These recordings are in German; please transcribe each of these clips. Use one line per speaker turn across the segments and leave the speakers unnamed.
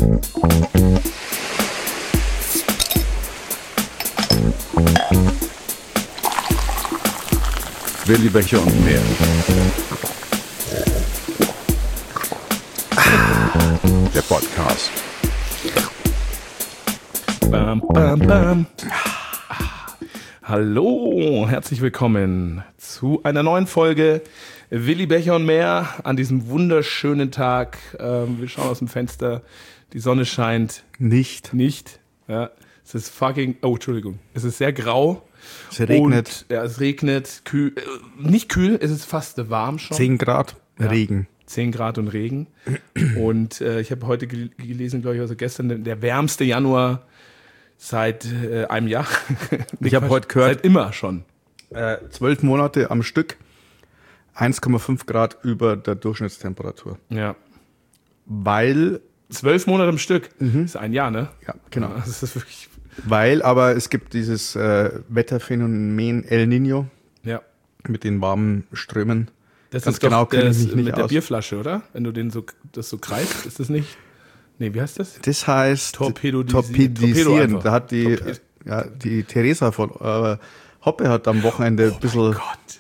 Willi Becher und mehr. Der Podcast.
Bam, bam, bam. Hallo, herzlich willkommen zu einer neuen Folge Willi Becher und mehr an diesem wunderschönen Tag. Wir schauen aus dem Fenster, die Sonne scheint. Nicht. Ja, es ist Entschuldigung. Es ist sehr grau.
Es regnet.
Und, ja, es regnet. Nicht kühl, es ist fast warm schon.
10 Grad, ja. Regen.
10 Grad und Regen. Und ich habe heute gelesen, glaube ich, also gestern, der wärmste Januar seit einem Jahr.
Ich habe heute gehört.
Seit immer schon.
12 Monate am Stück, 1,5 Grad über der Durchschnittstemperatur.
Ja.
Weil.
12 Monate am Stück. Ist ein Jahr, ne?
Ja, genau.
Ja, das ist wirklich.
Weil, aber es gibt dieses Wetterphänomen El Niño.
Ja.
Mit den warmen Strömen.
Das
Ganz
ist doch
genau kenne ich mich nicht
mit der
aus.
Bierflasche, oder? Wenn du das so kreist, ist das nicht? Nee, wie heißt das?
Das heißt
Torpedisieren.
Torpedieren. Da hat die Theresa von Hoppe hat am Wochenende ein bisschen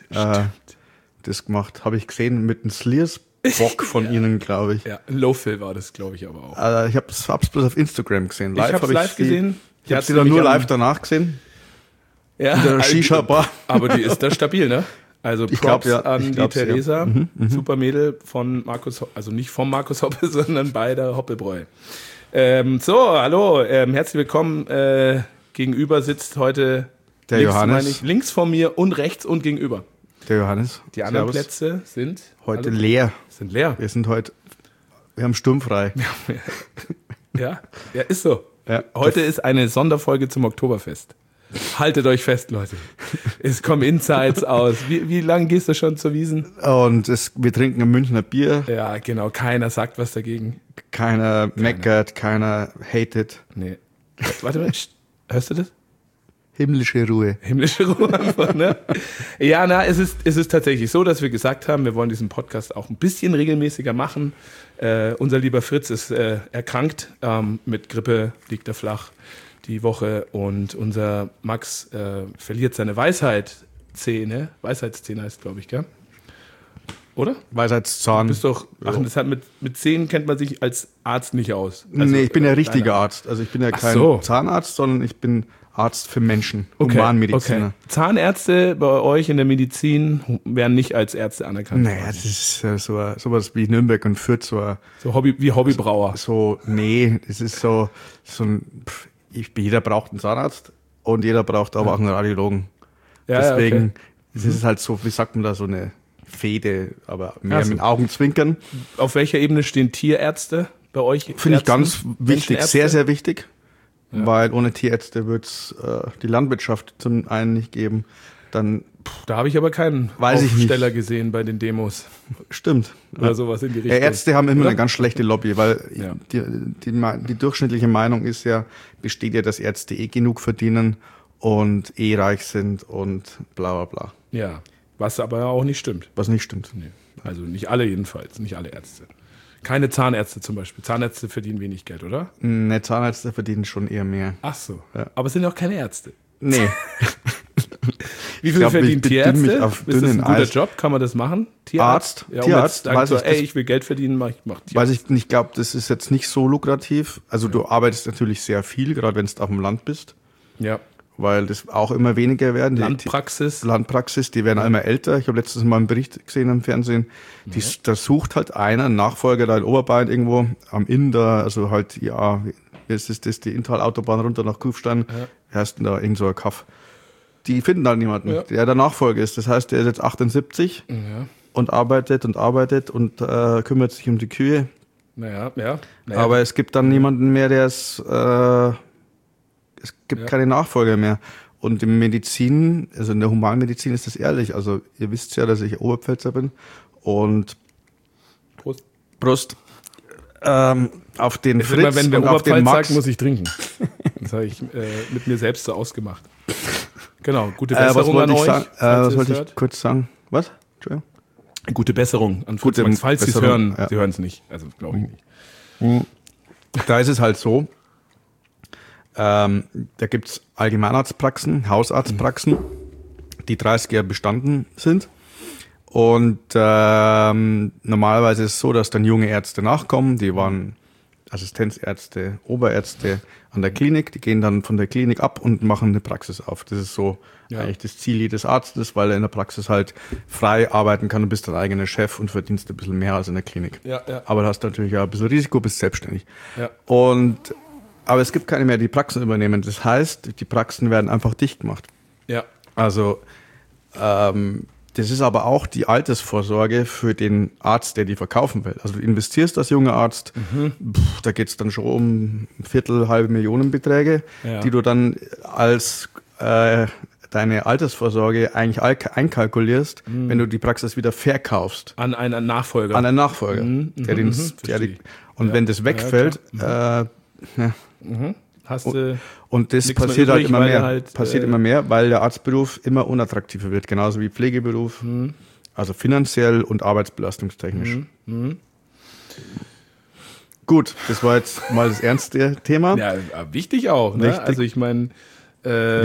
das gemacht. Habe ich gesehen mit einem Slears-Bock von ihnen, glaube ich.
Ja, ein Low-Fill war das, glaube ich, aber auch.
Ich habe es bloß auf Instagram gesehen.
Ich habe es live gesehen.
Ich habe sie dann nur live danach gesehen.
Ja,
in der Shisha-Bar.
Aber die ist da stabil, ne? Also Props an die Theresa, super Mädel von Markus, also nicht von Markus Hoppe, sondern bei der Hoppebräu. Hallo, herzlich willkommen. Gegenüber sitzt heute
der Johannes.
Links von mir und rechts und gegenüber.
Der Johannes.
Die anderen Plätze sind
heute leer.
Sind leer.
Wir haben sturmfrei.
Ja, ist so.
Ja,
heute ist eine Sonderfolge zum Oktoberfest. Haltet euch fest, Leute. Es kommen Insights aus. Wie lange gehst du schon zur Wiesn?
Und wir trinken ein Münchner Bier.
Ja, genau. Keiner sagt was dagegen.
Keiner meckert, keiner hatet.
Nee. Warte mal, hörst du das?
Himmlische Ruhe.
Himmlische Ruhe einfach, ne? Ja, es ist tatsächlich so, dass wir gesagt haben, wir wollen diesen Podcast auch ein bisschen regelmäßiger machen. Unser lieber Fritz ist erkrankt mit Grippe, liegt er flach die Woche und unser Max verliert seine Weisheitszähne. Weisheitszähne heißt, glaube ich, gell? Oder?
Weisheitszahn.
Du bist doch, das hat mit Zähnen kennt man sich als Arzt nicht aus.
Also, nee, ich bin ja richtiger Arzt. Also ich bin ja kein Zahnarzt, sondern ich bin Arzt für Menschen, Humanmediziner.
Okay. Zahnärzte bei euch in der Medizin werden nicht als Ärzte anerkannt.
Naja, das ist sowas wie Nürnberg und Fürth. So
wie Hobbybrauer.
Das ist so ein... Jeder braucht einen Zahnarzt und jeder braucht aber auch einen Radiologen.
Ja,
deswegen es ist halt so, wie sagt man da, so eine Fehde, aber mehr mit Augenzwinkern.
Auf welcher Ebene stehen Tierärzte bei euch?
Finde ich ganz wichtig, sehr, sehr wichtig. Ja. Weil ohne Tierärzte wird es die Landwirtschaft zum einen nicht geben. Dann
da habe ich aber keinen Aufsteller gesehen bei den Demos.
Stimmt.
Oder sowas in die Richtung.
Ärzte haben immer eine ganz schlechte Lobby, weil die durchschnittliche Meinung besteht ja, dass Ärzte genug verdienen und reich sind und bla bla bla.
Ja, was aber auch nicht stimmt.
Was nicht stimmt.
Nee. Also nicht alle jedenfalls, nicht alle Ärzte. Keine Zahnärzte zum Beispiel. Zahnärzte verdienen wenig Geld, oder?
Ne, Zahnärzte verdienen schon eher mehr.
Ach so.
Ja.
Aber es sind auch keine Ärzte.
Nee.
Wie viel verdienen Tierärzte? Ist das ein guter Job? Kann man das machen?
Tierarzt?
Ja,
Tierarzt,
ich will Geld verdienen, mach Tierarzt.
Weiß ich nicht, glaube, das ist jetzt nicht so lukrativ. Also du arbeitest natürlich sehr viel, gerade wenn du auf dem Land bist.
Ja.
Weil das auch immer weniger werden.
Landpraxis,
die werden immer älter. Ich habe letztens mal einen Bericht gesehen im Fernsehen. Da sucht halt einer, einen Nachfolger da in Oberbayern irgendwo am Inn da, also halt, wie ist das, die Inntal-Autobahn runter nach Kufstein, heißt denn da irgend so ein Kaff. Die finden halt niemanden, der der Nachfolger ist. Das heißt, der ist jetzt 78 und arbeitet und kümmert sich um die Kühe.
Naja.
Aber es gibt dann niemanden mehr, es gibt keine Nachfolger mehr. Und in Medizin, also in der Humanmedizin ist das ehrlich. Also ihr wisst ja, dass ich Oberpfälzer bin. Und Prost. Auf den
Fritz
immer, wenn
der
und auf den Max.
Sagt, muss ich trinken. Das habe ich mit mir selbst so ausgemacht. Genau, gute Besserung an euch.
Was wollte ich kurz sagen? Was? Entschuldigung.
Gute Besserung an Fritz Max. Falls Sie es hören, Sie hören es nicht. Also glaube ich nicht.
Da ist es halt so, da gibt's Allgemeinarztpraxen, Hausarztpraxen, die 30 Jahre bestanden sind. Und normalerweise ist es so, dass dann junge Ärzte nachkommen, die waren Assistenzärzte, Oberärzte an der Klinik, die gehen dann von der Klinik ab und machen eine Praxis auf. Das ist so eigentlich das Ziel jedes Arztes, weil er in der Praxis halt frei arbeiten kann und bist dein eigener Chef und verdienst ein bisschen mehr als in der Klinik.
Ja.
Aber du hast natürlich auch ein bisschen Risiko, bist selbstständig.
Ja.
Aber es gibt keine mehr, die Praxen übernehmen. Das heißt, die Praxen werden einfach dicht gemacht.
Ja.
Also das ist aber auch die Altersvorsorge für den Arzt, der die verkaufen will. Also du investierst als junger Arzt, da geht's dann schon um halbe Millionen Beträge, die du dann als deine Altersvorsorge eigentlich einkalkulierst, wenn du die Praxis wieder verkaufst.
An einen Nachfolger.
An einen Nachfolger. Und wenn das wegfällt,
Hast du
und das passiert halt immer mehr. Passiert immer mehr, weil der Arztberuf immer unattraktiver wird, genauso wie Pflegeberuf. Also finanziell und arbeitsbelastungstechnisch. Gut, das war jetzt mal das ernste Thema.
Ja, wichtig auch. Ne? Also ich meine,
wir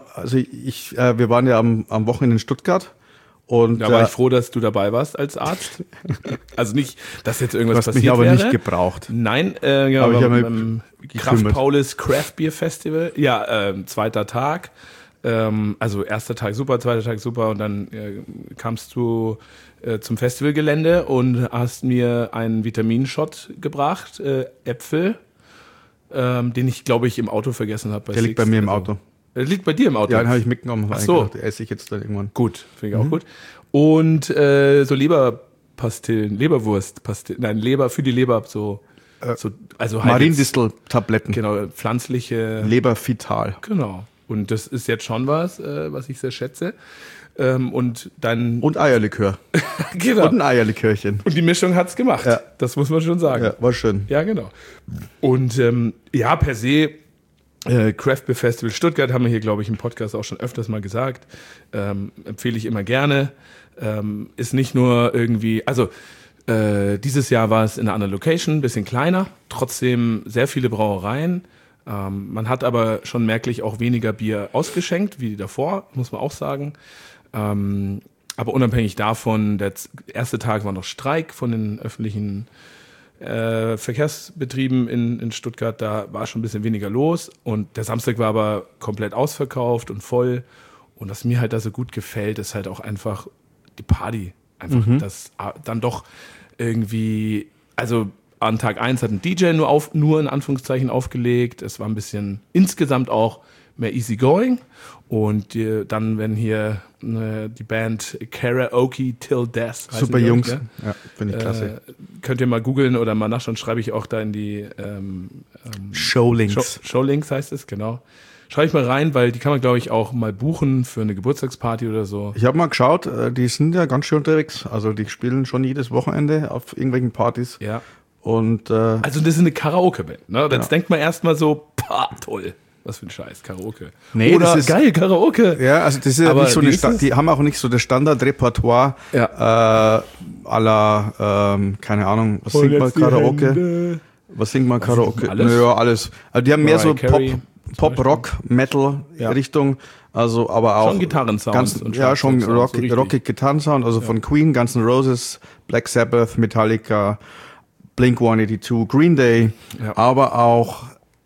waren ja am Wochenende in Stuttgart. Und
da war ich froh, dass du dabei warst als Arzt. Also nicht, dass jetzt irgendwas passiert wäre.
Du hast mich aber nicht gebraucht.
Nein, genau, beim Kraft-Paulus Craft Beer Festival. Ja, zweiter Tag. Also erster Tag super, zweiter Tag super. Und dann kamst du zum Festivalgelände und hast mir einen Vitaminshot gebracht, Äpfel, den ich, glaube ich, im Auto vergessen habe.
Der liegt bei mir im Auto.
Der liegt bei dir im Auto?
Ja, den habe ich mitgenommen.
Ach so.
Den esse ich jetzt dann irgendwann.
Gut, finde ich auch gut. Und so Leberpastillen, Leberwurstpastillen, nein, Leber für die Leber, also halt
Mariendistel-Tabletten.
Genau, pflanzliche.
Lebervital.
Genau. Und das ist jetzt schon was ich sehr schätze. Und
Eierlikör.
Genau.
Und ein Eierlikörchen.
Und die Mischung hat's gemacht. Ja. Das muss man schon sagen.
Ja, war schön.
Ja, genau. Und per se Craft Beer Festival Stuttgart haben wir hier, glaube ich, im Podcast auch schon öfters mal gesagt. Empfehle ich immer gerne. Ist nicht nur irgendwie, dieses Jahr war es in einer anderen Location, ein bisschen kleiner, trotzdem sehr viele Brauereien. Man hat aber schon merklich auch weniger Bier ausgeschenkt wie davor, muss man auch sagen. Aber unabhängig davon, der erste Tag war noch Streik von den öffentlichen Verkehrsbetrieben in Stuttgart, da war schon ein bisschen weniger los und der Samstag war aber komplett ausverkauft und voll und was mir halt da so gut gefällt, ist halt auch einfach die Party, einfach das dann doch irgendwie, also an Tag 1 hat ein DJ nur in Anführungszeichen aufgelegt, es war ein bisschen insgesamt auch mehr easygoing und dann, wenn hier die Band Karaoke Till Death.
Super Jungs, ja, finde ich klasse.
Könnt ihr mal googeln oder mal nachschauen, schreibe ich auch da in die
Showlinks.
Showlinks heißt es, genau. Schreibe ich mal rein, weil die kann man, glaube ich, auch mal buchen für eine Geburtstagsparty oder so.
Ich habe mal geschaut, die sind ja ganz schön unterwegs. Also die spielen schon jedes Wochenende auf irgendwelchen Partys.
Ja.
Und,
also das ist eine Karaoke-Band, ne? Jetzt denkt man erstmal so, toll. Was für ein Scheiß, Karaoke.
Nee,
oder
das ist,
geil, Karaoke.
Ja, also das ist ja nicht so die haben auch nicht so das Standardrepertoire à la, keine Ahnung, was singt man Karaoke? Was singt man Karaoke?
Alles?
Naja, alles. Also die haben mehr so
Carey,
Pop, Rock, Metal Richtung, also aber auch
schon Gitarrensound und
ja, schon rockig Gitarrensound, also von Queen, Guns N' Roses, Black Sabbath, Metallica, Blink-182, Green Day, aber auch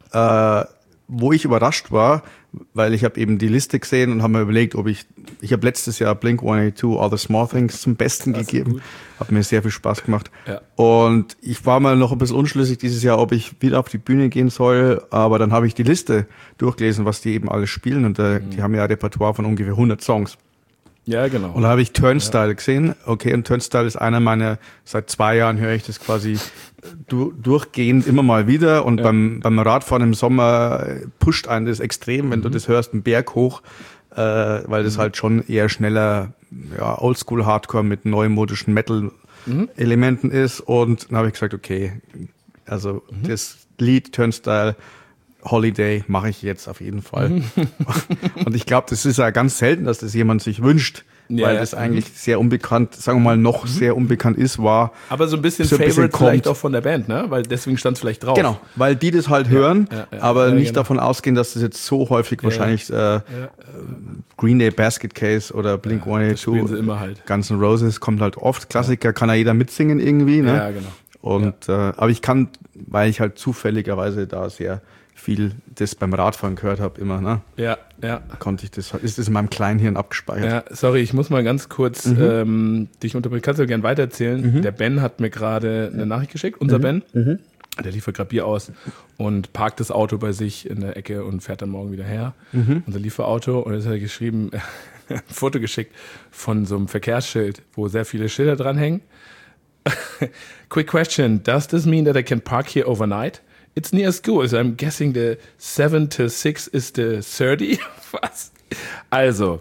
wo ich überrascht war, weil ich habe eben die Liste gesehen und habe mir überlegt, ob ich habe letztes Jahr Blink-182 All the Small Things zum Besten gegeben. Hat mir sehr viel Spaß gemacht. Ja. Und ich war mal noch ein bisschen unschlüssig dieses Jahr, ob ich wieder auf die Bühne gehen soll, aber dann habe ich die Liste durchgelesen, was die eben alles spielen und die haben ja ein Repertoire von ungefähr 100 Songs.
Ja, genau.
Und da habe ich Turnstile gesehen. Okay, und Turnstile ist einer meiner, seit 2 Jahren höre ich das quasi durchgehend immer mal wieder. Und beim Radfahren im Sommer pusht einen das extrem, wenn du das hörst, einen Berg hoch, weil das halt schon eher schneller, Oldschool-Hardcore mit neumodischen Metal-Elementen ist. Und dann habe ich gesagt, okay, also das Lied Turnstile Holiday mache ich jetzt auf jeden Fall. Und ich glaube, das ist ja ganz selten, dass das jemand sich wünscht, weil das eigentlich sehr unbekannt, sagen wir mal noch sehr unbekannt ist, war.
Aber so ein bisschen Favorite vielleicht auch von der Band, ne? Weil deswegen stand es vielleicht drauf.
Genau, weil die das halt hören, aber nicht davon ausgehen, dass das jetzt so häufig wahrscheinlich Green Day Basket Case oder Blink-182,
halt.
Guns N' Roses kommt halt oft. Klassiker kann ja jeder mitsingen irgendwie, ne?
Ja, genau.
Und aber ich kann, weil ich halt zufälligerweise da sehr viel das beim Radfahren gehört habe immer, ne?
Ja.
Konnte ich das, ist das in meinem Kleinhirn abgespeichert.
Ja, sorry, ich muss mal ganz kurz dich unterbrechen. Kannst du gerne weitererzählen? Der Ben hat mir gerade eine Nachricht geschickt, unser Ben. Der liefert gerade Bier aus und parkt das Auto bei sich in der Ecke und fährt dann morgen wieder her. Unser Lieferauto. Und jetzt hat er geschrieben, ein Foto geschickt von so einem Verkehrsschild, wo sehr viele Schilder dranhängen. Quick question, does this mean that I can park here overnight? It's near school, so I'm guessing the 7 to 6 is the 30. Was? Also,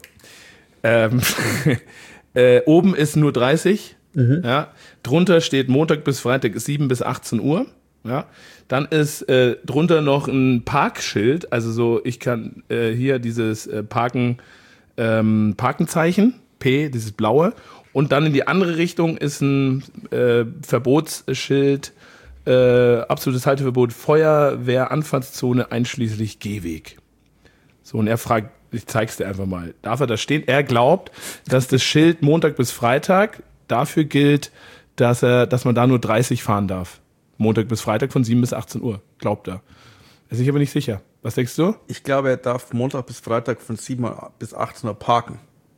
oben ist nur 30. Ja, drunter steht Montag bis Freitag 7 bis 18 Uhr. Ja, dann ist drunter noch ein Parkschild, also so, ich kann hier dieses Parkenzeichen, P, dieses blaue. Und dann in die andere Richtung ist ein Verbotsschild, absolutes Halteverbot, Feuerwehranfahrtszone einschließlich Gehweg. So, und er fragt, ich zeig's dir einfach mal, darf er da stehen? Er glaubt, dass das Schild Montag bis Freitag dafür gilt, dass man da nur 30 fahren darf. Montag bis Freitag von 7 bis 18 Uhr, glaubt er. Ist sich aber nicht sicher. Was denkst du?
Ich glaube, er darf Montag bis Freitag von 7 bis 18 Uhr parken.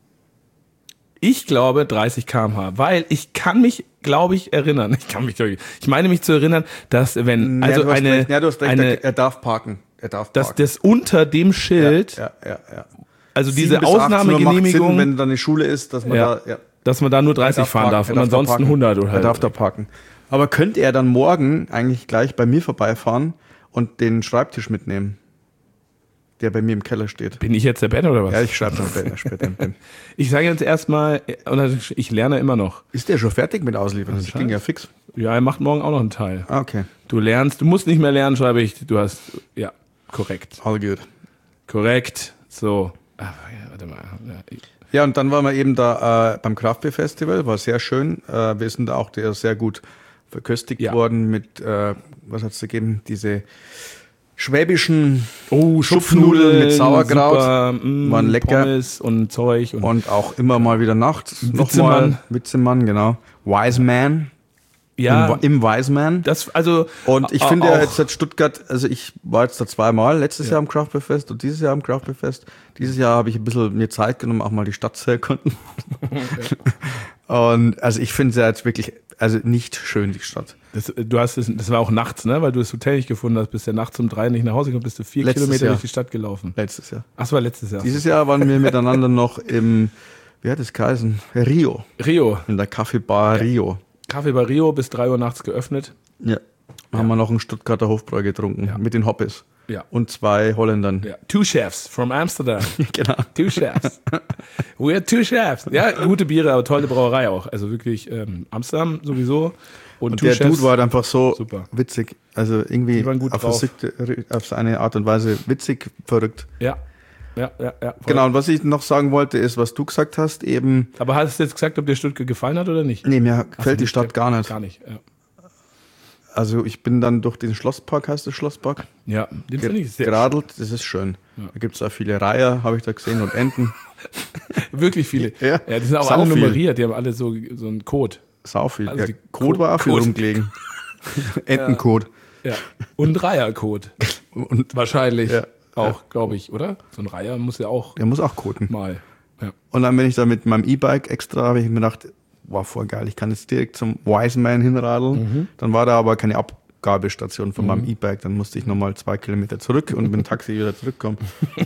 Ich glaube 30 km/h, weil ich kann mich, glaube ich, erinnern. Ich meine mich zu erinnern, dass wenn
du hast recht, er darf parken.
Dass das unter dem Schild,
ja.
Also diese Ausnahmegenehmigung,
Sinn, wenn da eine Schule ist, dass man
dass man da nur 30 fahren darf und ansonsten 100 oder.
Er darf da parken. Aber könnte er dann morgen eigentlich gleich bei mir vorbeifahren und den Schreibtisch mitnehmen, der bei mir im Keller steht?
Bin ich jetzt der Ben oder was?
Ja, ich schreibe dann später den Ben.
Ich sage jetzt erstmal, ich lerne immer noch.
Ist der schon fertig mit Ausliefern? Das ging ja fix.
Ja, er macht morgen auch noch einen Teil.
Ah, okay.
Du musst nicht mehr lernen, schreibe ich. Ja, korrekt.
All good.
Korrekt. So. Warte mal.
Ja, und dann waren wir eben da beim Kraftbier-Festival, war sehr schön. Wir sind da auch sehr gut verköstigt worden mit, was hat's da gegeben? Diese schwäbischen Schupfnudeln mit Sauerkraut.
Super,
waren lecker.
Pommes und Zeug.
Und auch immer mal wieder nachts.
Witzemann,
genau. Wiseman.
Ja.
Im Wiseman. Und ich finde ja jetzt Stuttgart, also ich war jetzt da zweimal, letztes Jahr am Craftbeerfest und dieses Jahr am Craftbeerfest. Dieses Jahr habe ich ein bisschen mir Zeit genommen, auch mal die Stadt zu erkunden. Und also ich finde es ja jetzt wirklich, also nicht schön, die Stadt.
Das war auch nachts, ne? Weil du das Hotel nicht gefunden hast, bist ja nachts um 3 nicht nach Hause gekommen, bist du 4 Kilometer durch die Stadt gelaufen.
Letztes Jahr.
Ach, das war letztes Jahr.
Dieses Jahr waren wir miteinander noch im, wie hat es geheißen? Rio. In der Kaffeebar Rio.
Kaffee bei Rio bis 3 Uhr nachts geöffnet.
Ja. Haben wir noch einen Stuttgarter Hofbräu getrunken mit den Hoppes.
Ja.
Und 2 Holländern.
Ja. 2 Chefs from Amsterdam.
Genau.
2 Chefs. We're 2 Chefs. Ja, gute Biere, aber tolle Brauerei auch. Also wirklich Amsterdam sowieso. Und
der Dude war halt einfach so
super.
Witzig. Also irgendwie auf seine Art und Weise witzig, verrückt.
Ja.
Genau, und was ich noch sagen wollte, ist, was du gesagt hast, eben.
Aber hast du jetzt gesagt, ob dir Stuttgart gefallen hat oder nicht?
Nee, mir gefällt die Stadt gar nicht.
Gar nicht, ja.
Also ich bin dann durch den Schlosspark, heißt das Schlosspark?
Ja, den finde ich sehr
geradelt, das ist schön. Ja. Da gibt es auch viele Reiher, habe ich da gesehen, und Enten.
Wirklich viele.
Ja,
die sind auch alle nummeriert, die haben alle so einen Code.
Sau viel.
Also
Code war auch viel rumgelegen. Entencode.
Ja. Und Reihercode. Und wahrscheinlich auch, glaube ich, oder? So ein Reiher muss ja auch.
Der muss auch coden.
Mal. Ja.
Und dann bin ich da mit meinem E-Bike extra, habe ich mir gedacht, wow, voll geil, ich kann jetzt direkt zum Wiseman hinradeln. Dann war da aber keine Abgabestation von meinem E-Bike, dann musste ich nochmal 2 Kilometer zurück und mit dem Taxi wieder zurückkommen.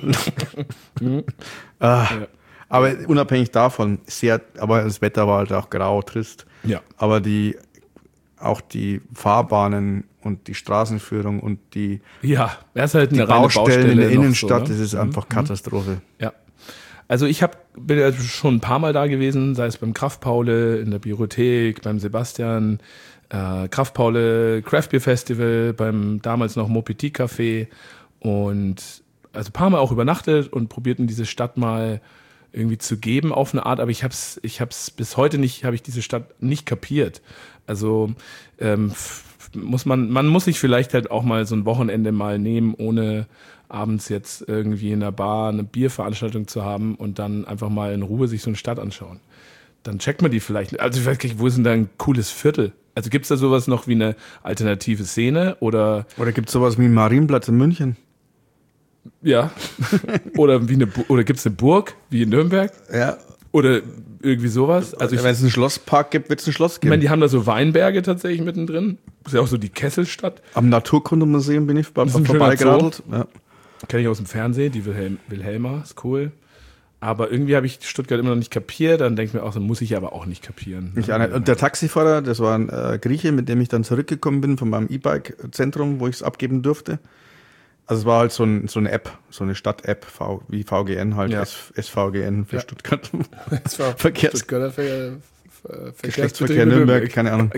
Aber unabhängig davon, aber das Wetter war halt auch grau, trist.
Ja.
Aber auch die Fahrbahnen und die Straßenführung und die
ist halt eine
Baustellen in der Innenstadt,
so, ne?
Das ist einfach Katastrophe.
Ja. Also bin ja schon ein paar Mal da gewesen, sei es beim Kraftpaule, in der Biothek, beim Sebastian, Kraftpaule, Craft Beer Festival, beim damals noch Mopetit Café und also ein paar Mal auch übernachtet und probierten diese Stadt mal irgendwie zu geben auf eine Art, aber ich hab's bis heute nicht, habe ich diese Stadt nicht kapiert. Also man muss sich vielleicht halt auch mal so ein Wochenende mal nehmen, ohne abends jetzt irgendwie in einer Bar eine Bierveranstaltung zu haben und dann einfach mal in Ruhe sich so eine Stadt anschauen. Dann checkt man die vielleicht. Also ich weiß gar nicht, wo ist denn da ein cooles Viertel? Also gibt es da sowas noch wie eine alternative Szene oder
gibt es sowas wie einen Marienplatz in München?
Ja. Oder gibt es eine Burg wie in Nürnberg?
Ja.
Oder irgendwie sowas. Also
wenn es einen Schlosspark gibt, wird es ein Schloss
ich
geben.
meine, die haben da so Weinberge tatsächlich mittendrin. Das ist ja auch so die Kesselstadt.
Am Naturkundemuseum bin ich vorbeigeradelt. Ja.
Kenne ich aus dem Fernsehen, die Wilhelma, ist cool. Aber irgendwie habe ich Stuttgart immer noch nicht kapiert. Dann denke ich mir auch, so muss ich aber auch nicht kapieren.
Und der Taxifahrer, das war ein Grieche, mit dem ich dann zurückgekommen bin von meinem E-Bike-Zentrum, wo ich es abgeben durfte. Also es war halt so eine App, so eine Stadt-App, wie VGN halt, ja. SVGN für Stuttgart. Geschlechtsverkehr Nürnberg, keine Ahnung.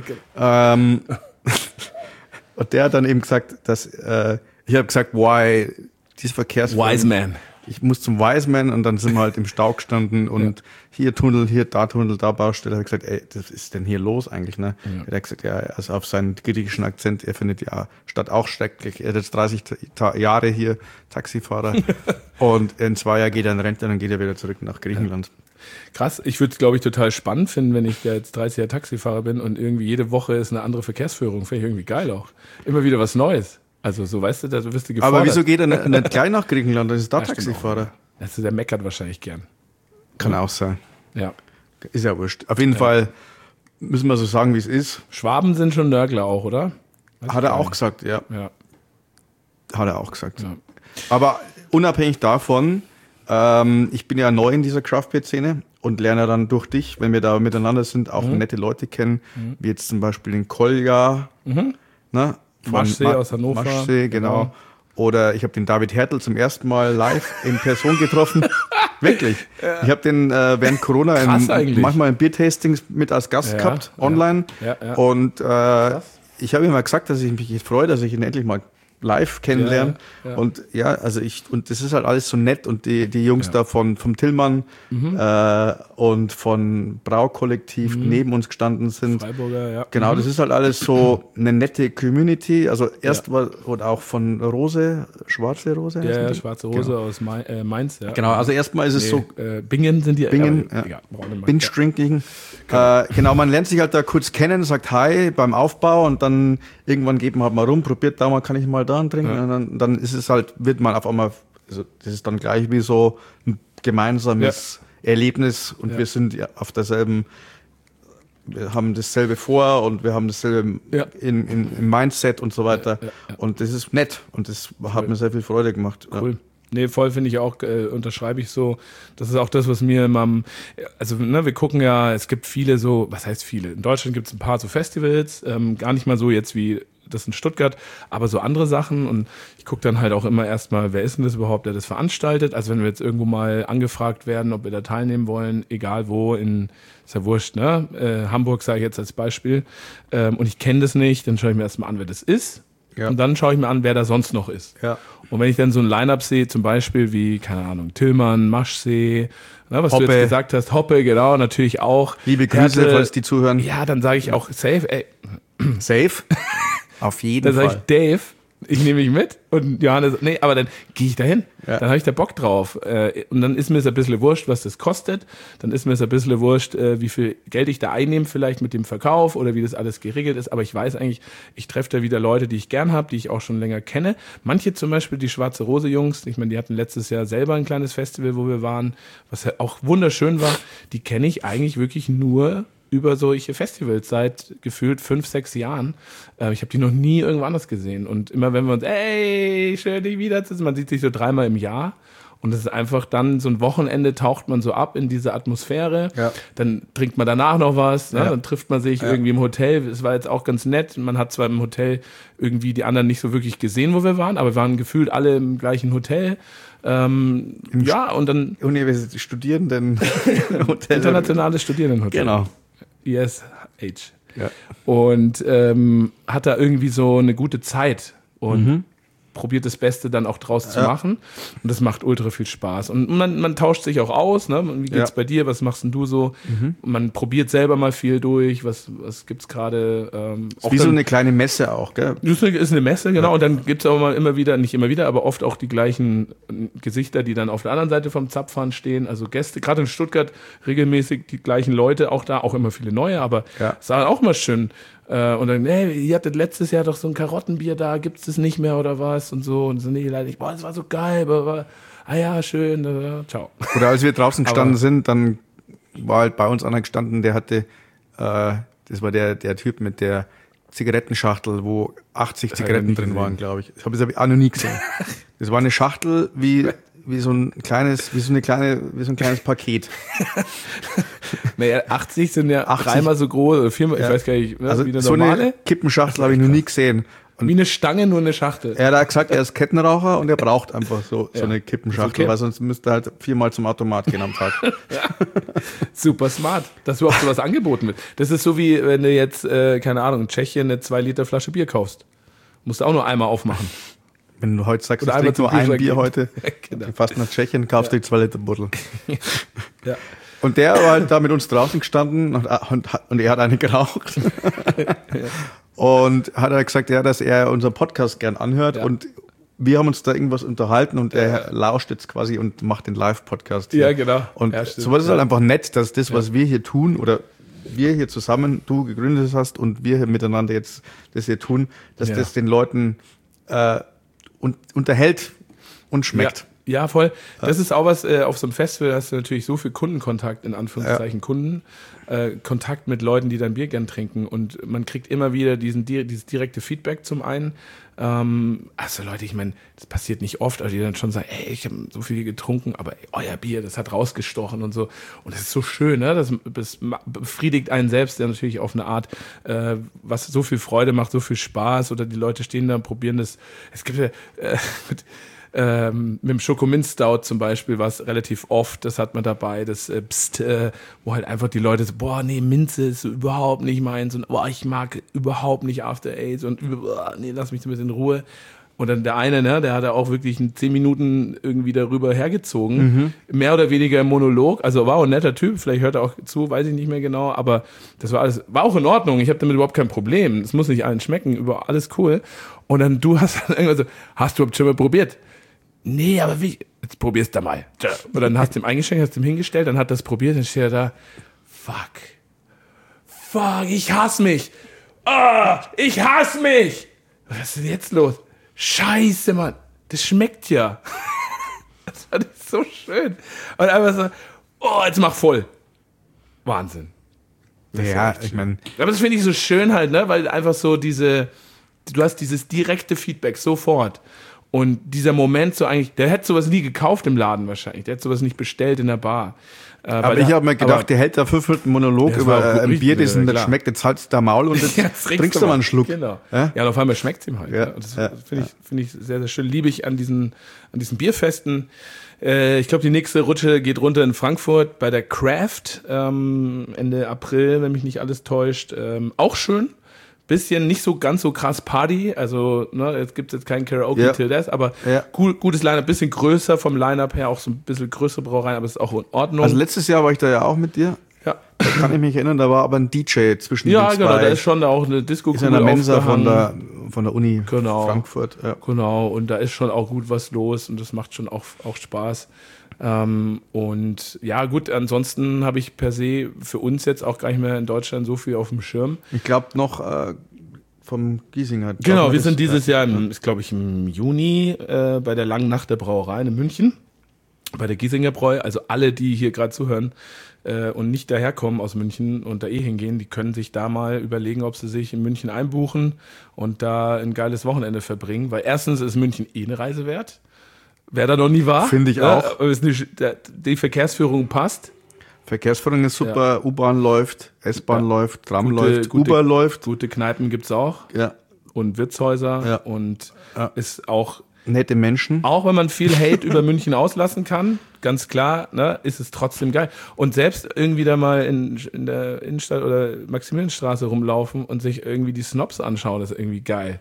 Und der hat dann eben gesagt, dass ich habe gesagt, why, dieses Verkehrsverbund.
Wise Man.
Ich muss zum Wiseman und dann sind wir halt im Stau gestanden und hier Tunnel, da Baustelle. Er hat gesagt, ey, was ist denn hier los eigentlich, ne? Ja. Er hat gesagt, ja, also auf seinen griechischen Akzent, er findet die Stadt auch schrecklich. Er hat jetzt 30 Jahre hier Taxifahrer und in 2 Jahren geht er in Rente, dann geht er wieder zurück nach Griechenland. Ja.
Krass, ich würde es, glaube ich, total spannend finden, wenn ich jetzt 30 Jahre Taxifahrer bin und irgendwie jede Woche ist eine andere Verkehrsführung. Finde ich irgendwie geil auch. Immer wieder was Neues. Also so, weißt du, da wirst du gefordert.
Aber wieso geht er nicht gleich nach Griechenland? Das ist da Taxifahrer.
Also der meckert wahrscheinlich gern.
Kann auch sein.
Ja.
Ist ja wurscht. Auf jeden Fall müssen wir so sagen, wie es ist.
Schwaben sind schon Nörgler auch, oder?
Hat er auch gesagt, ja. Hat er auch gesagt. Ja. Aber unabhängig davon, ich bin ja neu in dieser Craft-Beer-Szene und lerne dann durch dich, wenn wir da miteinander sind, auch nette Leute kennen, wie jetzt zum Beispiel den Kolja, ne?
Maschsee aus Hannover.
Maschsee, genau. Oder ich habe den David Hertel zum ersten Mal live in Person getroffen. Wirklich. Ja. Ich habe den während Corona manchmal in Biertastings mit als Gast gehabt, online. Ja. Und ich habe ihm mal gesagt, dass ich mich freue, dass ich ihn endlich mal live kennenlernen. Ja. Und und das ist halt alles so nett und die Jungs da vom Tillmann und von Braukollektiv neben uns gestanden sind.
Freiburger,
Genau, das ist halt alles so eine nette Community. Also erst oder auch von Rose, Schwarze Rose.
Ja, Schwarze Rose aus Mainz. Ja.
Genau, also erstmal ist es so.
Bingen sind die.
Bingen, Binge-Drinking. Genau, man lernt sich halt da kurz kennen, sagt Hi beim Aufbau und dann irgendwann geht man halt mal rum, probiert da mal, kann ich mal da trinken. Ja. Und dann ist es halt, wird man auf einmal, also das ist dann gleich wie so ein gemeinsames Erlebnis und wir sind auf derselben, wir haben dasselbe vor und wir haben dasselbe im Mindset und so weiter. Und das ist nett und das hat mir sehr viel Freude gemacht.
Cool. Nee, voll finde ich auch, unterschreibe ich so. Das ist auch das, was mir wir gucken ja, es gibt viele so, was heißt viele? In Deutschland gibt es ein paar so Festivals, gar nicht mal so jetzt wie das in Stuttgart, aber so andere Sachen und ich gucke dann halt auch immer erstmal, wer ist denn das überhaupt, der das veranstaltet? Also wenn wir jetzt irgendwo mal angefragt werden, ob wir da teilnehmen wollen, egal wo, ist ja wurscht, ne? Hamburg sage ich jetzt als Beispiel und ich kenne das nicht, dann schaue ich mir erstmal an, wer das ist. Ja. Und dann schaue ich mir an, wer da sonst noch ist. Ja. Und wenn ich dann so ein Line-Up sehe, zum Beispiel wie, keine Ahnung, Tillmann, Maschsee, was Hoppe. Du jetzt gesagt hast, Hoppe, genau, natürlich auch.
Liebe Grüße, falls die zuhören.
Ja, dann sage ich auch safe, ey.
Safe? Auf jeden Fall.
Dann sage ich, Dave, ich nehme mich mit und Johannes, nee, aber dann gehe ich dahin. Ja. Dann habe ich da Bock drauf. Und dann ist mir es ein bisschen wurscht, was das kostet. Dann ist mir es ein bisschen wurscht, wie viel Geld ich da einnehme, vielleicht mit dem Verkauf oder wie das alles geregelt ist. Aber ich weiß eigentlich, ich treffe da wieder Leute, die ich gern habe, die ich auch schon länger kenne. Manche zum Beispiel, die Schwarze Rose Jungs, ich meine, die hatten letztes Jahr selber ein kleines Festival, wo wir waren, was auch wunderschön war. Die kenne ich eigentlich wirklich nur über solche Festivals seit gefühlt 5, 6 Jahren. Ich habe die noch nie irgendwo anders gesehen. Und immer wenn wir uns, ey, schön dich wiederzusehen, man sieht sich so 3-mal im Jahr. Und es ist einfach dann so ein Wochenende, taucht man so ab in diese Atmosphäre. Ja. Dann trinkt man danach noch was, ne? Dann trifft man sich irgendwie im Hotel. Es war jetzt auch ganz nett. Man hat zwar im Hotel irgendwie die anderen nicht so wirklich gesehen, wo wir waren, aber wir waren gefühlt alle im gleichen Hotel. Und dann
Universität Studierenden
Hotel. Internationales Studierendenhotel.
Genau.
ISH. Ja. Und hat da irgendwie so eine gute Zeit und probiert das Beste dann auch draus zu machen. Und das macht ultra viel Spaß. Und man tauscht sich auch aus, ne? Wie geht's bei dir? Was machst denn du so? Und man probiert selber mal viel durch. Was gibt's gerade?
Wie so eine kleine Messe auch, gell?
Ist eine Messe, genau. Und dann gibt's auch mal immer wieder, nicht immer wieder, aber oft auch die gleichen Gesichter, die dann auf der anderen Seite vom Zapfhahn stehen. Also Gäste, gerade in Stuttgart regelmäßig die gleichen Leute, auch da, auch immer viele neue, aber es war auch mal schön. Und dann, hey, ihr hattet letztes Jahr doch so ein Karottenbier da, gibt's das nicht mehr oder was? Und so. Und so, nee, leider nicht. Boah, das war so geil. Ja, schön. Ciao.
Oder als wir draußen gestanden sind, dann war halt bei uns einer gestanden, der hatte, das war der Typ mit der Zigarettenschachtel, wo 80 Zigaretten drin waren, glaube ich. Das habe ich auch noch nie gesehen. Das war eine Schachtel wie so ein kleines Paket.
Naja, 80 sind ja 80, dreimal so groß oder viermal, ich weiß gar nicht,
also
wie eine
so
normale.
Eine Kippenschachtel habe ich noch nie gesehen. Und
wie eine Stange, nur eine Schachtel.
Er hat gesagt, er ist Kettenraucher und er braucht einfach so eine Kippenschachtel, weil sonst müsste er halt 4-mal zum Automat gehen am Tag.
Super smart, dass überhaupt sowas angeboten wird. Das ist so wie, wenn du jetzt, keine Ahnung, in Tschechien eine 2 Liter Flasche Bier kaufst. Musst du auch nur einmal aufmachen.
Wenn du heute sagst, ich trinke nur ein Bier heute, genau. Fast nach Tschechien, kaufst du die 2 Liter Buddel.
Ja.
Und der war halt da mit uns draußen gestanden und er hat eine geraucht. Und hat er gesagt, dass er unseren Podcast gern anhört und wir haben uns da irgendwas unterhalten und er lauscht jetzt quasi und macht den Live-Podcast.
Ja, genau.
Und sowas ist halt einfach nett, dass das, was wir hier tun oder wir hier zusammen, du gegründet hast und wir hier miteinander jetzt das hier tun, dass das den Leuten unterhält und schmeckt.
Ja, voll. Das ist auch was, auf so einem Festival hast du natürlich so viel Kundenkontakt, in Anführungszeichen Kontakt mit Leuten, die dein Bier gern trinken und man kriegt immer wieder dieses direkte Feedback zum einen. Also Leute, ich meine, das passiert nicht oft, aber die dann schon sagen, ey, ich habe so viel getrunken, aber euer Bier, das hat rausgestochen und so. Und das ist so schön, ne? Das befriedigt einen selbst ja natürlich auf eine Art, was so viel Freude macht, so viel Spaß oder die Leute stehen da und probieren das. Es gibt ja mit dem Schokominz Stout zum Beispiel war es relativ oft, das hat man dabei, das wo halt einfach die Leute so, boah, nee, Minze ist überhaupt nicht meins und boah, ich mag überhaupt nicht After Eight und nee, lass mich so ein bisschen in Ruhe. Und dann der eine, ne, der hat ja auch wirklich 10 Minuten irgendwie darüber hergezogen, mehr oder weniger im Monolog, also war auch ein netter Typ, vielleicht hört er auch zu, weiß ich nicht mehr genau, aber das war alles, war auch in Ordnung, ich habe damit überhaupt kein Problem, es muss nicht allen schmecken, alles cool. Und dann du hast dann irgendwann so, hast du überhaupt schon mal probiert? Nee, aber wie? Jetzt probier's da mal. Und dann hast du ihm eingeschenkt, hast du ihm hingestellt, dann hat das probiert, dann steht er da, fuck, ich hasse mich. Ich hasse mich. Was ist denn jetzt los? Scheiße, Mann, das schmeckt ja. Das fand ich so schön. Und einfach so, jetzt mach voll. Wahnsinn.
Ja, ich meine.
Aber das finde ich so schön halt, ne, weil einfach so du hast dieses direkte Feedback sofort. Und dieser Moment so eigentlich, der hätte sowas nie gekauft im Laden wahrscheinlich, der hätte sowas nicht bestellt in der Bar.
Aber ich habe mir gedacht, der hält da 5 Minuten Monolog über ein Bier, das nicht schmeckt, jetzt halt's da Maul und jetzt trinkst du mal einen Schluck.
Genau. Ja, und auf einmal schmeckt's ihm halt. Ja, das finde ich sehr, sehr schön. Liebe ich an diesen Bierfesten. Ich glaube, die nächste Rutsche geht runter in Frankfurt bei der Craft, Ende April, wenn mich nicht alles täuscht. Auch schön. Bisschen nicht so ganz so krass Party, also ne, jetzt gibt es jetzt kein Karaoke till Death, aber gutes Line-Up, bisschen größer vom Line-Up her, auch so ein bisschen größere Brauereien, aber ist auch in Ordnung.
Also letztes Jahr war ich da ja auch mit dir.
Ja.
Da kann ich mich erinnern, da war aber ein DJ zwischen den zwei.
Ja, genau, da ist schon auch eine Disco-Kugel
in der Mensa von der Uni Frankfurt. Ja.
Genau, und da ist schon auch gut was los und das macht schon auch Spaß. Und ja, gut, ansonsten habe ich per se für uns jetzt auch gar nicht mehr in Deutschland so viel auf dem Schirm.
Ich glaube noch vom Giesinger.
Genau, wir sind dieses Jahr, glaube ich, im Juni bei der Langen Nacht der Brauerei in München, bei der Giesinger Bräu. Also alle, die hier gerade zuhören und nicht daherkommen aus München und da hingehen, die können sich da mal überlegen, ob sie sich in München einbuchen und da ein geiles Wochenende verbringen. Weil erstens ist München eine Reise wert. Wer da noch nie war.
Finde ich auch.
Die Verkehrsführung passt.
Verkehrsführung ist super, ja. U-Bahn läuft, S-Bahn läuft, Tram läuft, Uber läuft.
Gute Kneipen gibt's auch.
Ja.
Und Wirtshäuser. Und ist auch...
Nette Menschen.
Auch wenn man viel Hate über München auslassen kann, ganz klar, ne, ist es trotzdem geil. Und selbst irgendwie da mal in der Innenstadt oder Maximilianstraße rumlaufen und sich irgendwie die Snobs anschauen, ist irgendwie geil.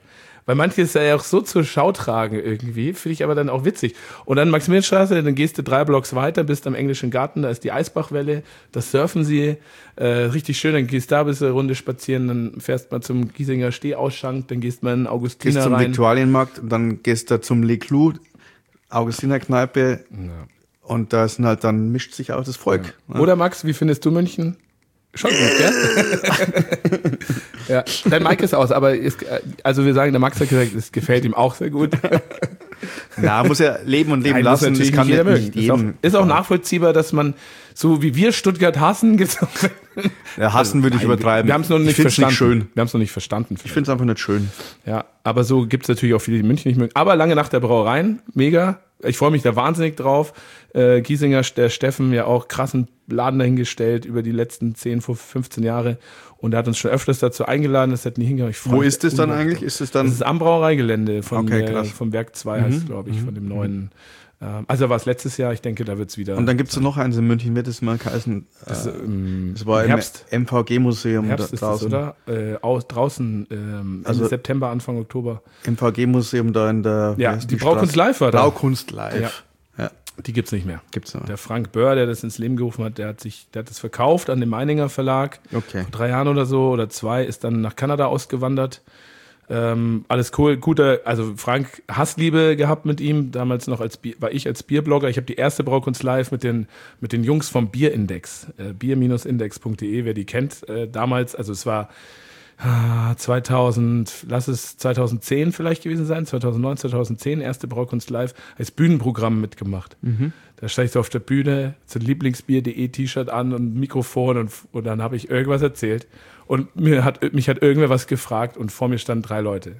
Weil manche ist ja auch so zur Schau tragen irgendwie, finde ich aber dann auch witzig. Und dann Maximilianstraße, dann gehst du 3 Blocks weiter, bist am Englischen Garten, da ist die Eisbachwelle, das surfen sie, richtig schön, dann gehst du da bis eine Runde spazieren, dann fährst mal zum Giesinger Stehausschank, dann gehst mal in den Augustiner
Gehst zum
rein.
Viktualienmarkt, dann gehst du zum Le Clou, Augustinerkneipe und da sind halt, dann mischt sich auch das Volk.
Ja. Ne? Oder Max, wie findest du München? Schon gut, gell? Ja, dein Mike ist aus, aber also wir sagen, der Max hat gesagt, es gefällt ihm auch sehr gut.
Na, muss ja leben und leben
Nein,
lassen.
Das kann jeder mögen. Ist auch nachvollziehbar, dass man, so wie wir Stuttgart hassen, gibt's auch.
Ja, hassen würde ich übertreiben.
Wir haben es noch nicht verstanden.
Nicht schön.
Wir haben es noch nicht verstanden.
Ich finde es einfach nicht schön.
Ja, aber so gibt es natürlich auch viele, die München nicht mögen. Aber lange Nacht der Brauereien, mega. Ich freue mich da wahnsinnig drauf. Giesinger, der Steffen, ja auch krassen Laden dahingestellt über die letzten 10, 15 Jahre. Und er hat uns schon öfters dazu eingeladen, das hat nie hingegangen.
Wo ist das dann eigentlich?
Das ist am Brauereigelände vom Werk 2 heißt, glaube ich, von dem neuen. Also war es letztes Jahr, ich denke, da wird es wieder.
Und dann gibt es noch eins in München, wird es mal heißen. Das war
Herbst.
Im MVG-Museum
Herbst ist
draußen.
Das, oder? Draußen, Ende September, Anfang Oktober.
MVG-Museum da in der.
Ja, die Braukunst Live war da.
Braukunst Live.
Ja. Die gibt's nicht mehr.
Gibt's noch.
Der Frank Böhr, der das ins Leben gerufen hat, der hat das verkauft an den Meininger Verlag.
Okay.
Vor 3 Jahren oder so oder 2, ist dann nach Kanada ausgewandert. Alles cool, guter, also Frank Hassliebe gehabt mit ihm, damals noch war ich als Bierblogger. Ich habe die erste Braukunst Live mit den Jungs vom Bierindex, bier-index.de, wer die kennt. Damals, also es war 2010 vielleicht gewesen sein, 2009, 2010, erste Braukunst Live, als Bühnenprogramm mitgemacht. Da stand ich so auf der Bühne, so ein Lieblingsbier.de T-Shirt an und Mikrofon und dann habe ich irgendwas erzählt. Und mich hat irgendwer was gefragt und vor mir standen 3 Leute.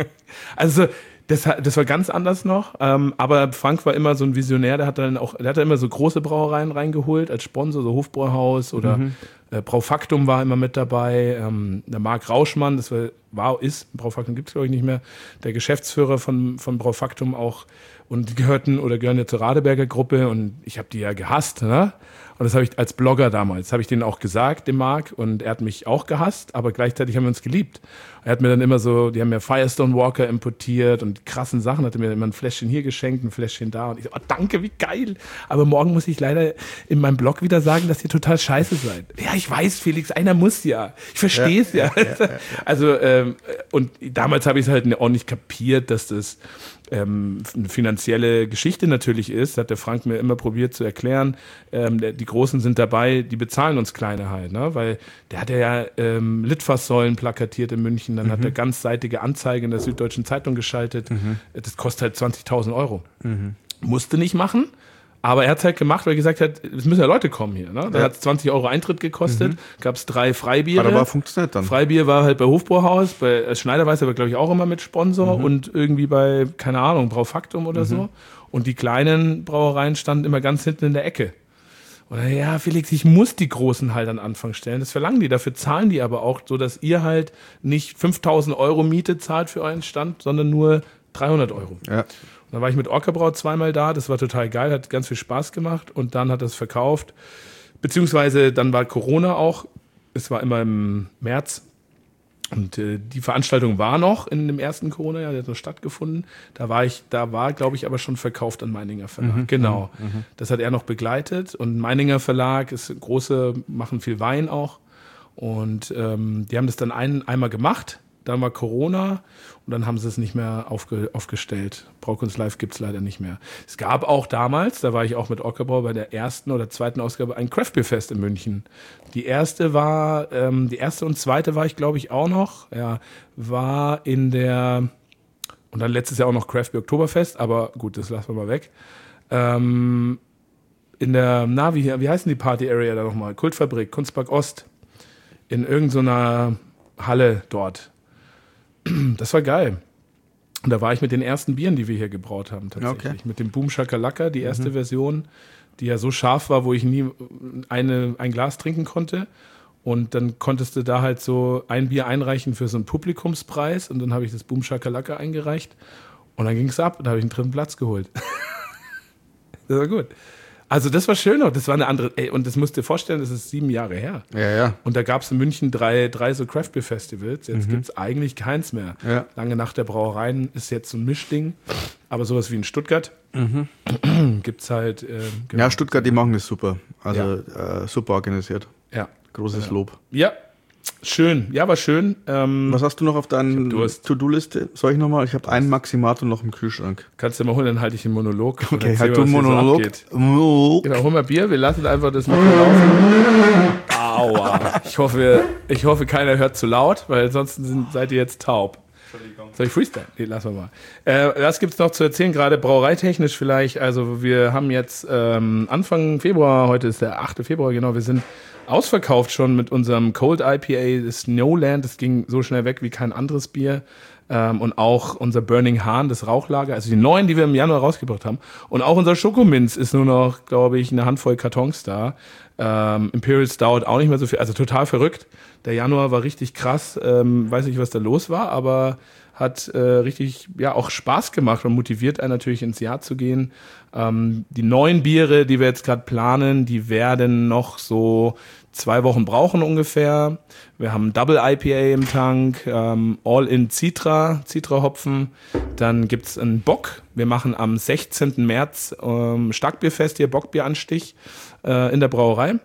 Also das war ganz anders noch. Aber Frank war immer so ein Visionär, der hat immer so große Brauereien reingeholt als Sponsor, so Hofbräuhaus oder Braufaktum war immer mit dabei. Der Marc Rauschmann, Braufaktum gibt es glaube ich nicht mehr, der Geschäftsführer von Braufaktum auch. Und die gehören ja zur Radeberger Gruppe und ich habe die ja gehasst, ne? Und das habe ich als Blogger damals, habe ich denen auch gesagt, dem Marc, und er hat mich auch gehasst, aber gleichzeitig haben wir uns geliebt. Er hat mir dann immer so, die haben mir Firestone Walker importiert und krassen Sachen, hat er mir immer ein Fläschchen hier geschenkt, ein Fläschchen da und ich so, oh, danke, wie geil. Aber morgen muss ich leider in meinem Blog wieder sagen, dass ihr total scheiße seid. Ja, ich weiß, Felix, einer muss ja. Ich verstehe es ja. Also, und damals habe ich es halt auch nicht kapiert, dass das eine finanzielle Geschichte natürlich ist, hat der Frank mir immer probiert zu erklären. Die Großen sind dabei, die bezahlen uns Kleine halt, ne? Weil der hat ja Litfaßsäulen plakatiert in München, dann hat er ganzseitige Anzeige in der Süddeutschen Zeitung geschaltet. Das kostet halt 20.000 Euro. Musste nicht machen. Aber er hat es halt gemacht, weil er gesagt hat, es müssen ja Leute kommen hier. Ne? Da hat es 20 Euro Eintritt gekostet, gab es 3 Freibiere.
Aber funktioniert dann.
Freibier war halt bei Hofbräuhaus, bei Schneiderweiß aber glaube ich auch immer mit Sponsor und irgendwie bei, keine Ahnung, Braufaktum oder so. Und die kleinen Brauereien standen immer ganz hinten in der Ecke. Und dann, ja, Felix, ich muss die Großen halt an Anfang stellen. Das verlangen die, dafür zahlen die aber auch, so dass ihr halt nicht 5.000 Euro Miete zahlt für euren Stand, sondern nur 300 Euro.
Ja.
Dann war ich mit Orcabrau 2-mal da, das war total geil, hat ganz viel Spaß gemacht und dann hat er es verkauft. Beziehungsweise dann war Corona auch, es war immer im März und die Veranstaltung war noch in dem ersten Corona-Jahr, der hat noch stattgefunden. Da war glaube ich aber schon verkauft an Meininger Verlag. Genau, das hat er noch begleitet und Meininger Verlag ist große, machen viel Wein auch und die haben das dann einmal gemacht. Dann war Corona und dann haben sie es nicht mehr aufgestellt. Braukunst Live gibt es leider nicht mehr. Es gab auch damals, da war ich auch mit Orcabrau bei der ersten oder zweiten Ausgabe, ein Craftbeerfest in München. Die erste und zweite war ich glaube ich auch noch, war in der, und dann letztes Jahr auch noch Craftbeer Oktoberfest, aber gut, das lassen wir mal weg. In der, wie heißen die Party-Area da nochmal? Kultfabrik, Kunstpark Ost. In irgendeiner Halle dort. Das war geil. Und da war ich mit den ersten Bieren, die wir hier gebraut haben, tatsächlich. Okay. Mit dem Boom Shakalaka, die erste Version, die ja so scharf war, wo ich nie ein Glas trinken konnte. Und dann konntest du da halt so ein Bier einreichen für so einen Publikumspreis. Und dann habe ich das Boom Shakalaka eingereicht. Und dann ging es ab. Und da habe ich einen 3. Platz geholt. Das war gut. Also das war schön, das war eine andere, und das musst du dir vorstellen, das ist 7 Jahre her.
Ja.
Und da gab es in München drei so Craft Beer Festivals, jetzt gibt es eigentlich keins mehr.
Ja.
Lange Nacht der Brauereien ist jetzt so ein Mischding, aber sowas wie in Stuttgart gibt es halt.
Ja, Stuttgart, die machen das super. Also super organisiert.
Ja.
Großes Lob.
Ja, schön. Ja, war schön.
Was hast du noch auf deiner
Durst.
To-Do-Liste? Soll ich nochmal? Ich habe einen Maximator noch im Kühlschrank.
Kannst du mal holen, dann halte ich einen Monolog. und
Okay,
erzähl,
halt du
was
einen
hier so
Monolog.
abgeht. Genau, hol mal Bier, wir lassen einfach das Mikro laufen. Aua. Ich hoffe, keiner hört zu laut, weil ansonsten seid ihr jetzt taub. Soll ich Freestyle? Nee, lassen wir mal. Was gibt's noch zu erzählen, gerade brauereitechnisch vielleicht? Also wir haben jetzt Anfang Februar, heute ist der 8. Februar, genau, wir sind ausverkauft schon mit unserem Cold IPA Snowland. Das ging so schnell weg wie kein anderes Bier. Und auch unser Burning Hahn, das Rauchlager, also die neuen, die wir im Januar rausgebracht haben. Und auch unser Schokominz ist nur noch, glaube ich, eine Handvoll Kartons da. Imperial Stout auch nicht mehr so viel, also total verrückt. Der Januar war richtig krass, weiß nicht, was da los war, aber hat richtig auch Spaß gemacht und motiviert einen natürlich ins Jahr zu gehen. Die neuen Biere, die wir jetzt gerade planen, die werden noch so 2 Wochen brauchen ungefähr. Wir haben Double IPA im Tank, All-in Citra-Hopfen. Dann gibt's einen Bock. Wir machen am 16. März Starkbierfest hier, Bockbieranstich in der Brauerei.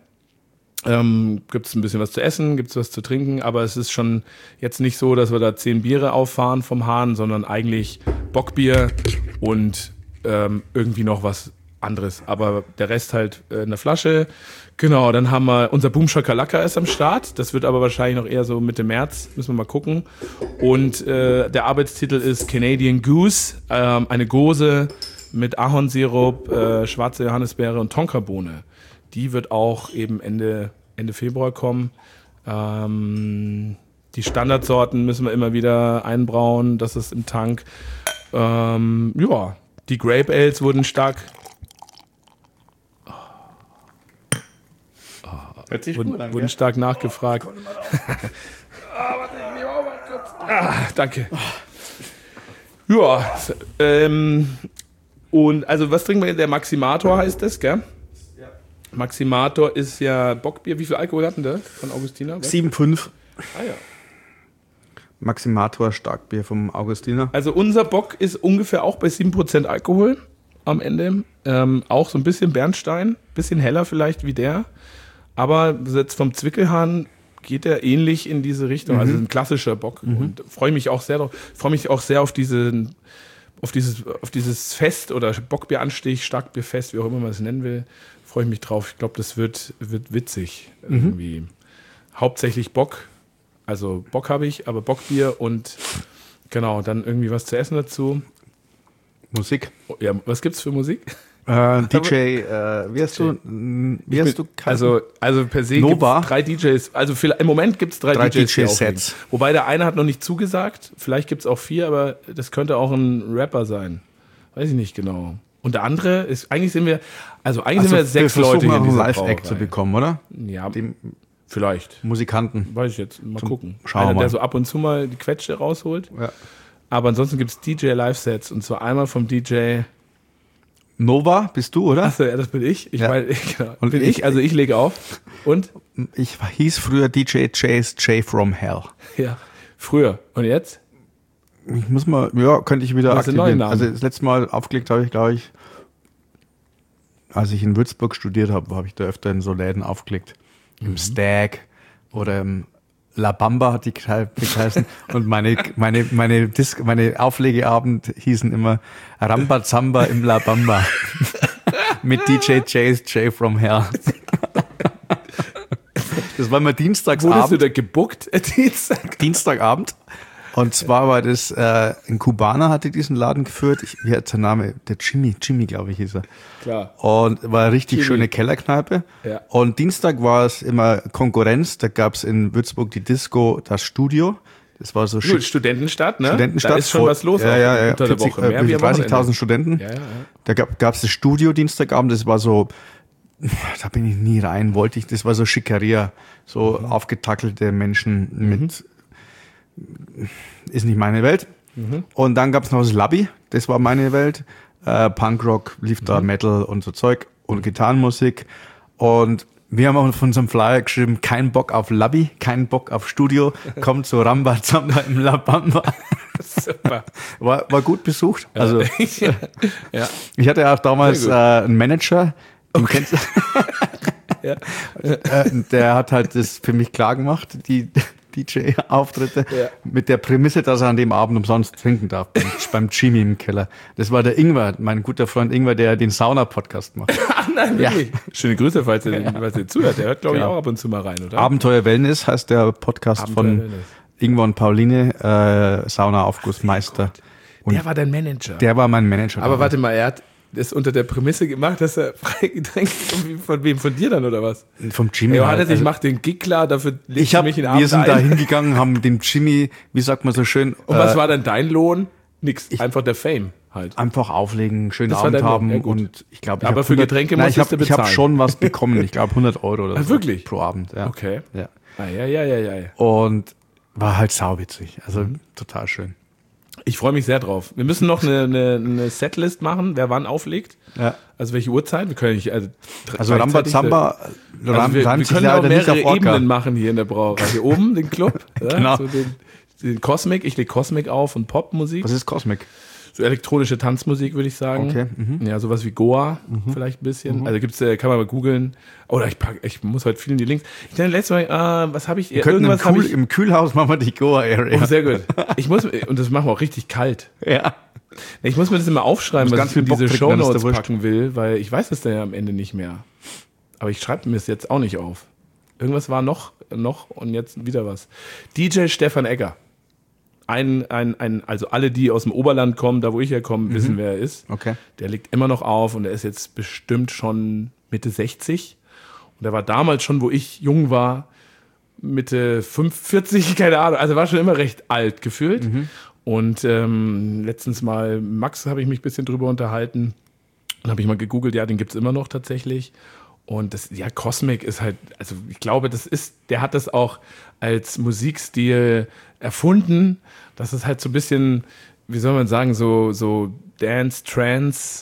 Gibt's ein bisschen was zu essen, gibt's was zu trinken, aber es ist schon jetzt nicht so, dass wir da 10 Biere auffahren vom Hahn, sondern eigentlich Bockbier und irgendwie noch was anderes. Aber der Rest halt in der Flasche. Genau, dann haben wir unser Boom Shakalaka ist am Start. Das wird aber wahrscheinlich noch eher so Mitte März, müssen wir mal gucken. Und der Arbeitstitel ist Canadian Goose, eine Gose mit Ahornsirup, schwarze Johannisbeere und Tonkabohne. Die wird auch eben Ende Februar kommen. Die Standardsorten müssen wir immer wieder einbrauen. Das ist im Tank. Die Grape Ales wurden stark. Wurden stark nachgefragt. Danke. Ja. Und also was trinken wir? Der Maximator heißt das, gell? Maximator ist ja Bockbier. Wie viel Alkohol hatten der von Augustiner?
7,5.
Ah ja.
Maximator Starkbier vom Augustiner.
Also unser Bock ist ungefähr auch bei 7% Alkohol am Ende. Auch so ein bisschen Bernstein, bisschen heller vielleicht wie der. Aber jetzt vom Zwickelhahn geht er ähnlich in diese Richtung. Also ein klassischer Bock. Und freue mich auch sehr auf dieses Fest oder Bockbieranstich, Starkbierfest, wie auch immer man es nennen will. Freue ich mich drauf. Ich glaube, das wird witzig. Irgendwie. Hauptsächlich Bock. Also Bock habe ich, aber Bockbier und genau, dann irgendwie was zu essen dazu.
Musik.
Ja, was gibt's für Musik?
DJ, wie hast du?
Also per se
Nova.
Gibt's 3 DJs. Also im Moment gibt's 3 DJs.
DJ-Sets.
Wobei der eine hat noch nicht zugesagt. Vielleicht gibt's auch 4, aber das könnte auch ein Rapper sein. Weiß ich nicht genau. Und der andere ist, eigentlich sind wir 6 Leute hier in dieser
Live-Act zu bekommen, oder?
Ja,
Die
vielleicht.
Musikanten.
Weiß ich jetzt. Mal gucken.
Schauen wir
Einer,
mal.
der so ab und zu mal die Quetsche rausholt.
Ja.
Aber ansonsten gibt's DJ-Live-Sets. Und zwar einmal vom DJ...
Nova, bist du, oder?
Achso, ja, das bin ich.
Ja.
Genau.
Und
Bin ich, also ich lege auf. Und?
Ich hieß früher DJ J from Hell.
Ja, früher. Und jetzt?
Ich muss mal, könnte ich wieder
Was ist der neue
aktivieren.
Name?
Also das letzte Mal aufgelegt habe ich, glaube ich, als ich in Würzburg studiert habe, habe ich da öfter in so Läden aufgelegt. Im Stag oder im La Bamba hat die geheißen. Und meine Auflegeabend hießen immer Rambazamba im La Bamba. Mit DJ J from Hell. Das war immer Dienstagsabend.
Wurdest du da gebuckt?
Dienstagabend. Und zwar war das, ein Kubaner hatte diesen Laden geführt. Wie hat der Name? Der Jimmy, glaube ich, hieß er.
Klar.
Und war eine richtig
Jimmy.
schöne Kellerkneipe.
Ja.
Und Dienstag war es immer Konkurrenz. Da gab es in Würzburg die Disco, das Studio. Das war so
Gut, Studentenstadt, ne?
Studentenstadt.
Da ist schon was los
ja.
unter der Woche. Mehr wie am
30.000
Wochenende.
Studenten.
Ja.
Da gab es das Studio Dienstagabend. Das war so, da bin ich nie rein, das war so Schickeria. So aufgetackelte Menschen mit, ist nicht meine Welt. Und dann gab es noch das Labby, das war meine Welt. Punkrock, lief da, Metal und so Zeug. und Gitarrenmusik. Und wir haben auch von unserem Flyer geschrieben, kein Bock auf Labby, kein Bock auf Studio, kommt zu Ramba Zamba im La Bamba.
Super.
War gut besucht. Also
Ja.
ich hatte ja auch damals einen Manager, den kennst du.
Ja.
Der hat halt das für mich klar gemacht, die DJ-Auftritte, mit der Prämisse, dass er an dem Abend umsonst trinken darf, beim Jimmy im Keller. Das war der Ingwer, mein guter Freund Ingwer, der den Sauna-Podcast macht.
Ach nein, wirklich. Ja. Schöne Grüße, falls ihr zuhört. Der hört, glaube ich, auch ab und zu mal rein, oder?
Abenteuer Wellness heißt der Podcast von Ingwer und Pauline, Sauna-Aufgussmeister.
Der war dein Manager?
Der war mein Manager.
Aber warte mal, er hat das unter der Prämisse gemacht, dass er freie Getränke von wem? Von dir dann, oder was?
Vom Jimmy.
Johannes, ich mach den Gig klar, dafür legst du mich in den Abend
Wir sind da hingegangen, haben dem Jimmy, wie sagt man so schön.
Und was war dann dein Lohn? Nix, einfach der Fame halt.
Einfach auflegen, schönen Abend haben und ich glaube,
aber für Getränke musstest du bezahlen.
Ich habe schon was bekommen, ich glaube 100 Euro oder so.
Wirklich?
Pro Abend, ja.
Okay.
Ja.
Ja.
Und war halt sauwitzig, also total schön.
Ich freue mich sehr drauf. Wir müssen noch eine Setlist machen, wer wann auflegt. Ja. Also welche Uhrzeit? Wir können nicht.
Also Ramba Zamba,
wir können auch mehrere Ebenen machen hier in der Brauerei. Hier oben den Club,
genau.
So den Cosmic. Ich lege Cosmic auf und Popmusik.
Was ist Cosmic?
So elektronische Tanzmusik, würde ich sagen. Okay. Ja, sowas wie Goa vielleicht ein bisschen. Also kann man mal googeln. Oder ich muss heute viel in die Links. Ich dachte letztes Mal, was habe ich?
Irgendwas im Kühlhaus machen wir die Goa-Area.
Oh, sehr gut. Und das machen wir auch richtig kalt.
Ja.
Ich muss mir das immer aufschreiben, was ich in diese Shownotes packen will, weil ich weiß es dann ja am Ende nicht mehr. Aber ich schreibe mir es jetzt auch nicht auf. Irgendwas war noch und jetzt wieder was. DJ Stefan Egger. Also alle, die aus dem Oberland kommen, da wo ich herkomme, wissen, wer er ist.
Okay.
Der liegt immer noch auf und er ist jetzt bestimmt schon Mitte 60. Und er war damals schon, wo ich jung war, Mitte 45, keine Ahnung. Also war schon immer recht alt gefühlt. Und letztens mal, Max, habe ich mich ein bisschen drüber unterhalten. Dann habe ich mal gegoogelt, ja, den gibt's immer noch tatsächlich. Und Cosmic ist halt, also ich glaube, der hat das auch als Musikstil erfunden. Das ist halt so ein bisschen, wie soll man sagen, so Dance, Trance,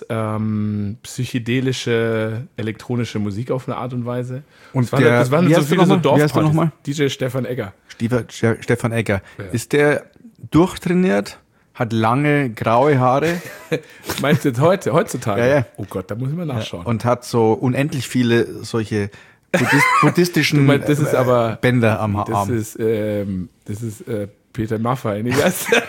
psychedelische, elektronische Musik auf eine Art und Weise.
Und
das waren so viele so
Dorfpartys.
DJ Stefan Egger.
Stefan Egger. Ja. Ist der durchtrainiert? Hat lange graue Haare.
Meinst du jetzt heutzutage?
Ja.
Oh Gott, da muss ich mal nachschauen.
Und hat so unendlich viele solche buddhistischen Bänder am Arm.
Das ist Peter Maffay. Nee,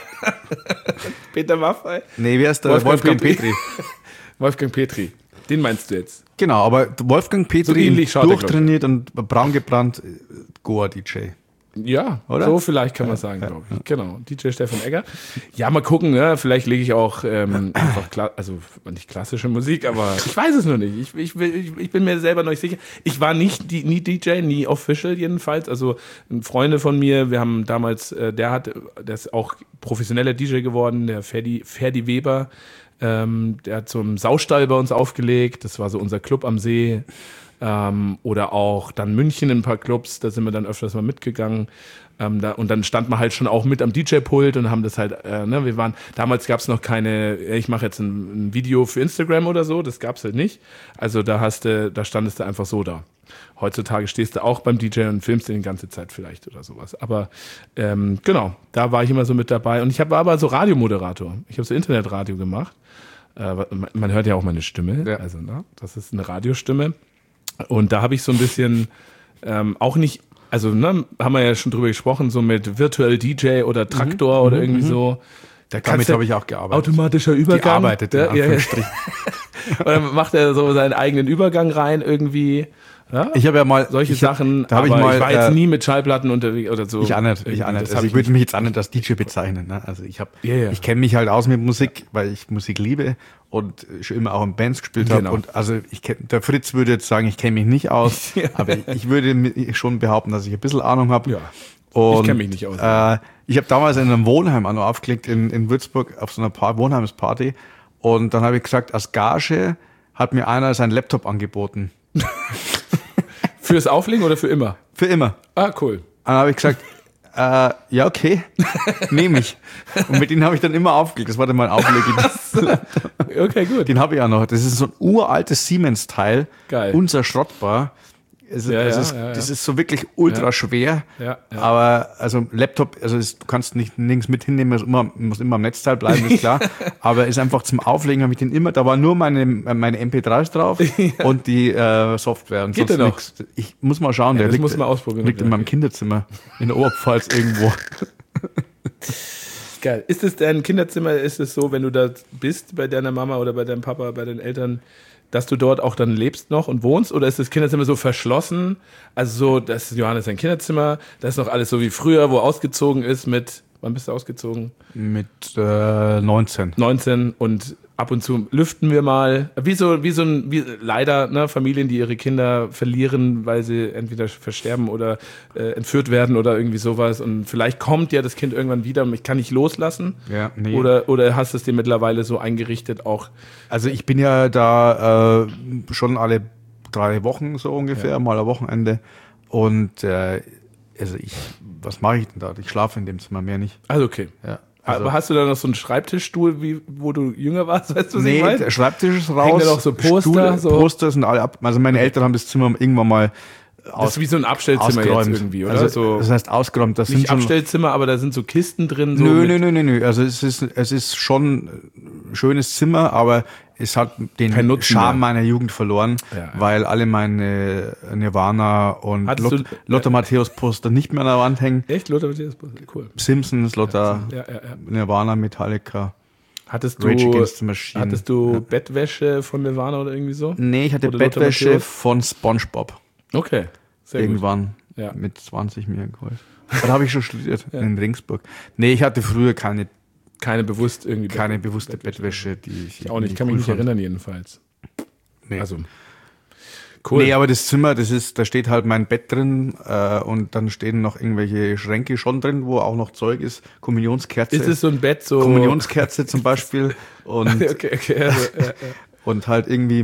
Peter Maffay?
Nee, wie heißt der? Wolfgang Petri.
Wolfgang Petri. Den meinst du jetzt?
Genau, aber Wolfgang Petri so durchtrainiert und braun gebrannt, Goa-DJ.
Ja, oder? So vielleicht kann man sagen, glaube ich. Genau, DJ Stefan Egger. Ja, mal gucken, ne? Vielleicht lege ich auch einfach, also nicht klassische Musik, aber ich weiß es noch nicht. Ich bin mir selber noch nicht sicher. Ich war nie DJ, nie official jedenfalls. Also Freunde von mir, wir haben damals, der ist auch professioneller DJ geworden, der Ferdi Weber. Der hat so einen Saustall bei uns aufgelegt. Das war so unser Club am See. Oder auch dann München in ein paar Clubs, da sind wir dann öfters mal mitgegangen. Und dann stand man halt schon auch mit am DJ-Pult und haben das halt, damals gab es noch keine, ich mache jetzt ein Video für Instagram oder so, das gab es halt nicht. Also da standest du einfach so da. Heutzutage stehst du auch beim DJ und filmst den die ganze Zeit vielleicht oder sowas. Aber genau, da war ich immer so mit dabei. Und ich war aber so Radiomoderator. Ich habe so Internetradio gemacht. Man hört ja auch meine Stimme. Ja. Also, das ist eine Radiostimme. Und da habe ich so ein bisschen auch nicht, also haben wir ja schon drüber gesprochen, so mit Virtual DJ oder Traktor oder irgendwie so.
Damit habe ich auch gearbeitet.
Automatischer Übergang.
Gearbeitet, in
Anführungsstrichen. Und dann macht er so seinen eigenen Übergang rein irgendwie. Ja?
Ich habe ja mal
solche Sachen, aber ich war jetzt nie mit Schallplatten unterwegs oder so.
Ich würde mich jetzt auch nicht als DJ bezeichnen. Ne? Also ich kenne mich halt aus mit Musik, weil ich Musik liebe und schon immer auch in Bands gespielt habe. Und also der Fritz würde jetzt sagen, ich kenne mich nicht aus, aber ich würde schon behaupten, dass ich ein bisschen Ahnung habe.
Ja.
Und,
ich kenne mich nicht aus.
Ich habe damals in einem Wohnheim auch noch aufgelegt in Würzburg auf so einer Wohnheimsparty und dann habe ich gesagt, als Gage hat mir einer seinen Laptop angeboten.
Fürs Auflegen oder für immer?
Für immer.
Ah, cool.
Dann habe ich gesagt, Ja, okay, nehme ich. Und mit denen habe ich dann immer aufgelegt. Das war dann mein Auflege.
Okay, gut.
Den habe ich auch noch. Das ist so ein uraltes Siemens-Teil.
Geil.
Unzerschrottbar. Das ist so wirklich ultra schwer.
Ja.
Aber also Laptop, du kannst nirgends mit hinnehmen, muss immer am Netzteil bleiben, ist klar. Aber ist einfach zum Auflegen, habe ich den immer, da war nur meine MP3s drauf und die Software und
Geht
sonst
der noch?
nichts. Ich muss mal schauen, der
das muss man ausprobieren.
liegt in meinem Kinderzimmer in der Oberpfalz irgendwo.
Geil. Ist es dein Kinderzimmer, ist es so, wenn du da bist bei deiner Mama oder bei deinem Papa, bei den Eltern, dass du dort auch dann lebst noch und wohnst? Oder ist das Kinderzimmer so verschlossen? Also so, das ist Johannes sein Kinderzimmer, das ist noch alles so wie früher, wo ausgezogen ist mit, wann bist du ausgezogen?
Mit 19.
19 und ab und zu lüften wir mal. Wie leider, ne, Familien, die ihre Kinder verlieren, weil sie entweder versterben oder entführt werden oder irgendwie sowas. Und vielleicht kommt ja das Kind irgendwann wieder und ich kann nicht loslassen.
Ja, nee.
Oder hast du es dir mittlerweile so eingerichtet auch?
Also ich bin ja da schon alle 3 Wochen so ungefähr, mal am Wochenende. Und was mache ich denn da? Ich schlafe in dem Zimmer, mehr nicht.
Also okay.
Ja.
Aber hast du da noch so einen Schreibtischstuhl, wo du jünger warst? Weißt du, was ich meine?
Der Schreibtisch ist raus.
Hängen da noch so Poster?
Poster sind alle ab. Also meine Eltern haben das Zimmer irgendwann mal
das ist wie so ein Abstellzimmer
ausgeräumt.
jetzt irgendwie, oder?
Also, das heißt ausgeräumt. Das
nicht
sind schon,
Abstellzimmer, aber da sind so Kisten drin. So
Nö. Also es ist schon ein schönes Zimmer, aber es hat den Charme meiner Jugend verloren, weil alle meine Nirvana und Lothar Matthäus Poster nicht mehr an der Wand hängen.
Echt? Lothar Matthäus Poster? Cool.
Simpsons, Lothar, Nirvana, Metallica.
Hattest
Rage Against the Machine.
Hattest du Bettwäsche von Nirvana oder irgendwie so?
Nee, ich hatte Bettwäsche von SpongeBob.
Okay, sehr
irgendwann mit 20 mir geholt. Da habe ich schon studiert in Ringsburg. Nee, ich hatte früher keine bewusste Bettwäsche, die
ich auch nicht. Ich kann mich nicht erinnern jedenfalls.
Nee.
Also cool.
Nee, aber das Zimmer, da steht halt mein Bett drin und dann stehen noch irgendwelche Schränke schon drin, wo auch noch Zeug ist. Kommunionskerze.
Ist es so ein Bett so?
Kommunionskerze zum Beispiel. Und,
okay.
und halt irgendwie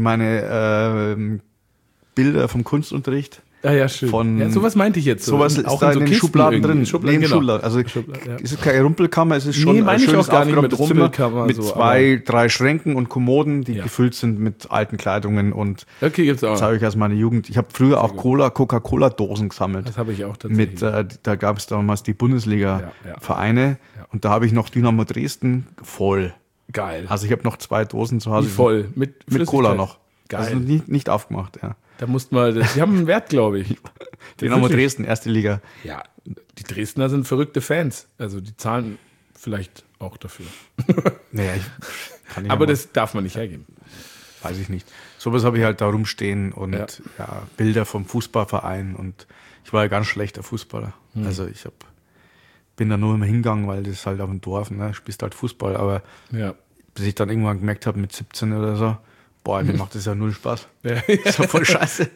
meine Bilder vom Kunstunterricht.
Ah ja, schön. Sowas meinte ich jetzt.
Sowas ist auch da in den Schubladen drin. Schubladen. Also es ist keine Rumpelkammer, es ist schon
ein schönes aufgeräumtes Zimmer mit
2, 3 Schränken und Kommoden, die gefüllt sind mit alten Kleidungen und
gibt's auch.
Zeug aus meiner Jugend. Ich habe früher auch Coca-Cola-Dosen gesammelt.
Das habe ich auch tatsächlich.
Da gab es damals die Bundesliga-Vereine und da habe ich noch Dynamo Dresden voll.
Geil.
Also ich habe noch 2 Dosen zu Hause.
Wie voll? Mit
Cola noch.
Geil.
Also nicht aufgemacht, ja.
Da mussten wir, die haben einen Wert, glaube ich.
Dynamo Dresden, erste Liga.
Ja, die Dresdner sind verrückte Fans. Also die zahlen vielleicht auch dafür.
Naja,
aber das darf man nicht hergeben.
Weiß ich nicht. Sowas habe ich halt da rumstehen und Bilder vom Fußballverein und ich war ja ganz schlechter Fußballer. Also ich bin da nur immer hingegangen, weil das ist halt auf dem Dorf, ne? Spielst halt Fußball, aber bis ich dann irgendwann gemerkt habe mit 17 oder so, boah, mir macht das ja null Spaß. Das ist ja voll scheiße.